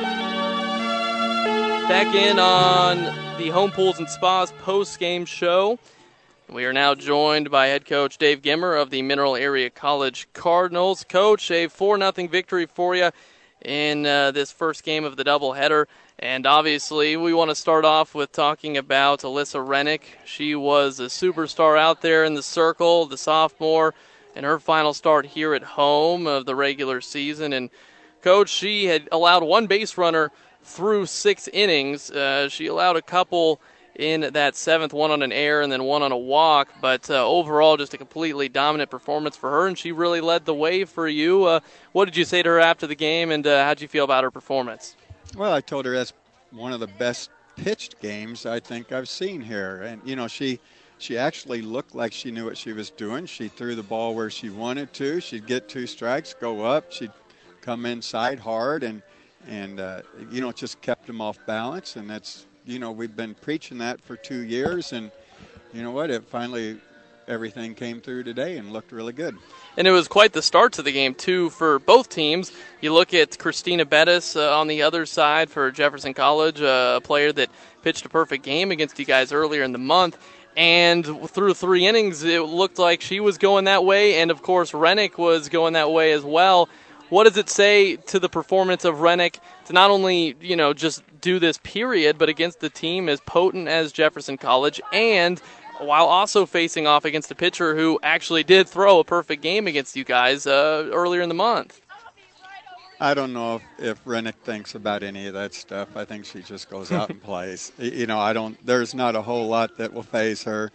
Back in on the Home Pools and Spas post-game show. We are now joined by head coach Dave Gimmer of the Mineral Area College Cardinals. Coach, a 4-0 victory for you in this first game of the doubleheader. And obviously, we want to start off with talking about Alyssa Rennick. She was a superstar out there in the circle, the sophomore, in her final start here at home of the regular season. And, Coach, she had allowed one base runner through 6 innings. She allowed a couple in that 7th, one on an error and then one on a walk. But overall, just a completely dominant performance for her, and she really led the way for you. What did you say to her after the game, and how did you feel about her performance? Well, I told her that's one of the best pitched games I think I've seen here. And, you know, she actually looked like she knew what she was doing. She threw the ball where she wanted to. She'd get 2 strikes, go up. She'd come inside hard and you know, just kept them off balance. And that's, you know, we've been preaching that for 2 years. And you know what? It finally, everything came through today and looked really good. And it was quite the start to the game, too, for both teams. You look at Christina Bettis on the other side for Jefferson College, a player that pitched a perfect game against you guys earlier in the month. And through 3 innings, it looked like she was going that way. And, of course, Rennick was going that way as well. What does it say to the performance of Rennick to not only, you know, just do this period, but against the team as potent as Jefferson College, and while also facing off against a pitcher who actually did throw a perfect game against you guys earlier in the month? I don't know if Rennick thinks about any of that stuff. I think she just goes out and plays. You know, there's not a whole lot that will faze her.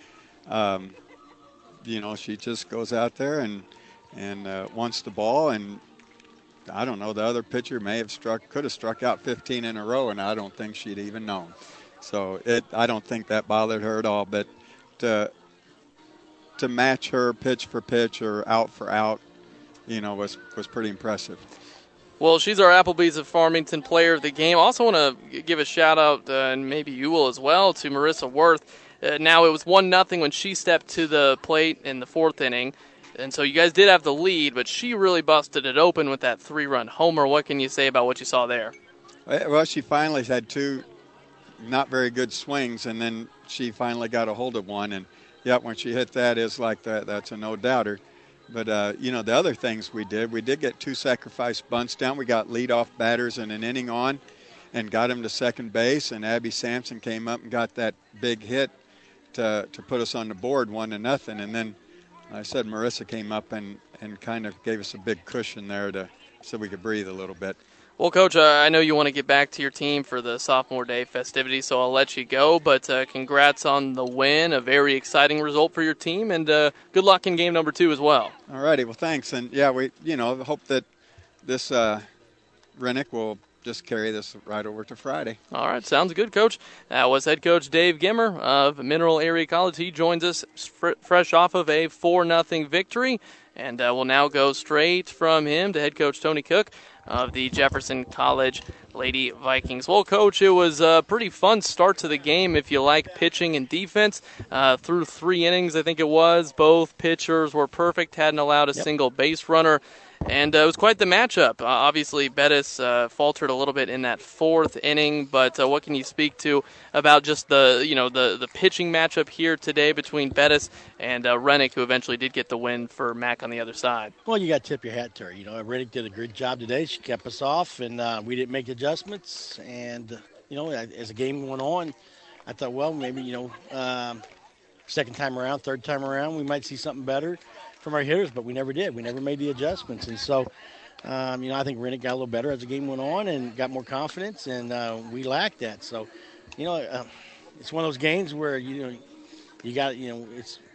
You know, she just goes out there and wants the ball, and I don't know, the other pitcher could have struck out 15 in a row, and I don't think she'd even known. So I don't think that bothered her at all. But to match her pitch for pitch or out for out, you know, was pretty impressive. Well, she's our Applebee's of Farmington player of the game. Also want to give a shout-out, and maybe you will as well, to Marissa Worth. Now, it was 1-0 when she stepped to the plate in the 4th inning. And so you guys did have the lead, but she really busted it open with that 3-run homer. What can you say about what you saw there? Well, she finally had 2 not very good swings, and then she finally got a hold of one. And, yeah, when she hit that, it's like that's a no-doubter. But, you know, the other things we did get 2 sacrifice bunts down. We got leadoff batters in an inning on and got them to second base, and Abby Sampson came up and got that big hit to put us on the board 1-0. And then I said Marissa came up and kind of gave us a big cushion there so we could breathe a little bit. Well, Coach, I know you want to get back to your team for the Sophomore Day festivities, so I'll let you go. But congrats on the win, a very exciting result for your team, and good luck in game number 2 as well. All righty, well, thanks. And, yeah, we hope that this Rennick will just carry this right over to Friday. All right, sounds good, Coach. That was head coach Dave Gimmer of Mineral Area College. He joins us fresh off of a 4-0 victory, and we'll now go straight from him to head coach Tony Cook of the Jefferson College Lady Vikings. Well, Coach, it was a pretty fun start to the game if you like pitching and defense. Through 3 innings, I think it was, both pitchers were perfect, hadn't allowed a single base runner. And it was quite the matchup. Obviously, Bettis faltered a little bit in that 4th inning, but what can you speak to about just the pitching matchup here today between Bettis and Rennick, who eventually did get the win for Mac on the other side? Well, you got to tip your hat to her. You know, Rennick did a good job today. She kept us off, and we didn't make adjustments. And, you know, as the game went on, I thought, well, maybe, you know, second time around, third time around, we might see something better from our hitters, but we never did. We never made the adjustments. And so, you know, I think Rennick got a little better as the game went on and got more confidence, and we lacked that. So, you know, it's one of those games where, you know, you got, you know, it's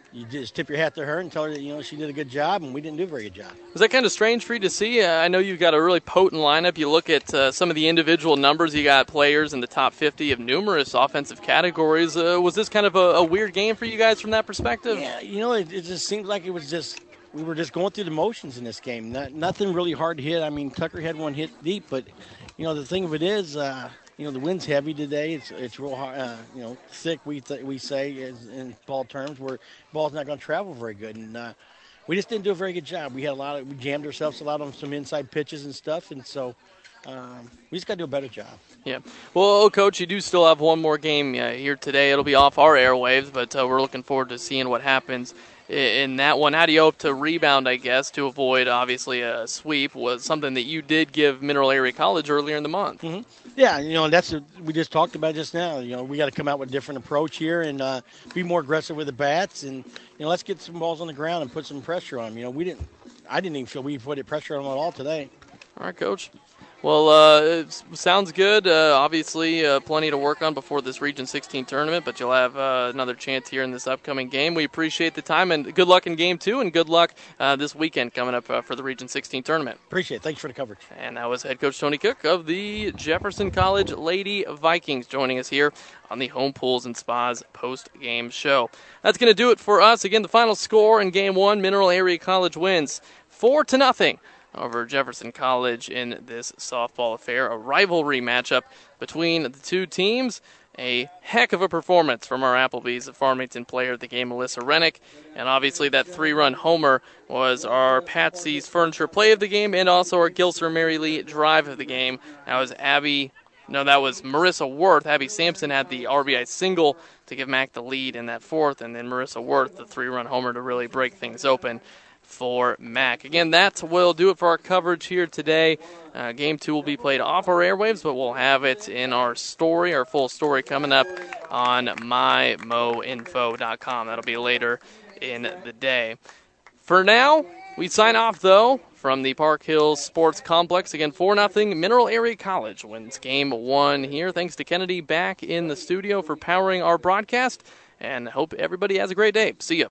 you just tip your hat to her and tell her that, she did a good job, and we didn't do a very good job. Was that kind of strange for you to see? I know you've got a really potent lineup. You look at some of the individual numbers. You got players in the top 50 of numerous offensive categories. Was this kind of a weird game for you guys from that perspective? Yeah, it just seemed like we were just going through the motions in this game. Nothing really hard to hit. I mean, Tucker had one hit deep, but, the thing of it is, the wind's heavy today. It's real hard, thick, we say in ball terms, where the ball's not going to travel very good. And we just didn't do a very good job. We jammed ourselves a lot on some inside pitches and stuff, and so we just got to do a better job. Yeah. Well, Coach, you do still have one more game here today. It'll be off our airwaves, but we're looking forward to seeing what happens in that one. How do you hope to rebound, I guess, to avoid, obviously, a sweep? Was something that you did give Mineral Area College earlier in the month. Mm-hmm. Yeah, that's what we just talked about just now. We got to come out with a different approach here and be more aggressive with the bats, and let's get some balls on the ground and put some pressure on them. I didn't even feel we put pressure on them at all today. All right, Coach. Well, it sounds good. Obviously, plenty to work on before this Region 16 tournament, but you'll have another chance here in this upcoming game. We appreciate the time, and good luck in Game 2, and good luck this weekend coming up for the Region 16 tournament. Appreciate it. Thanks for the coverage. And that was head coach Tony Cook of the Jefferson College Lady Vikings joining us here on the Home Pools and Spas post-game show. That's going to do it for us. Again, the final score in Game 1, Mineral Area College wins 4-0. Over Jefferson College in this softball affair, a rivalry matchup between the two teams. A heck of a performance from our Applebee's Farmington player of the game, Melissa Rennick. And obviously that 3-run homer was our Patsy's Furniture play of the game and also our Gilser Mary Lee drive of the game. That was Marissa Worth. Abby Sampson had the RBI single to give Mac the lead in that fourth, and then Marissa Worth, the 3-run homer to really break things open for Mac. Again, that will do it for our coverage here today. Game 2 will be played off our airwaves, but we'll have it in our story, our full story coming up on mymoinfo.com. That'll be later in the day. For now, we sign off, though, from the Park Hills Sports Complex. Again, 4-0, Mineral Area College wins Game 1 here. Thanks to Kennedy back in the studio for powering our broadcast, and hope everybody has a great day. See ya.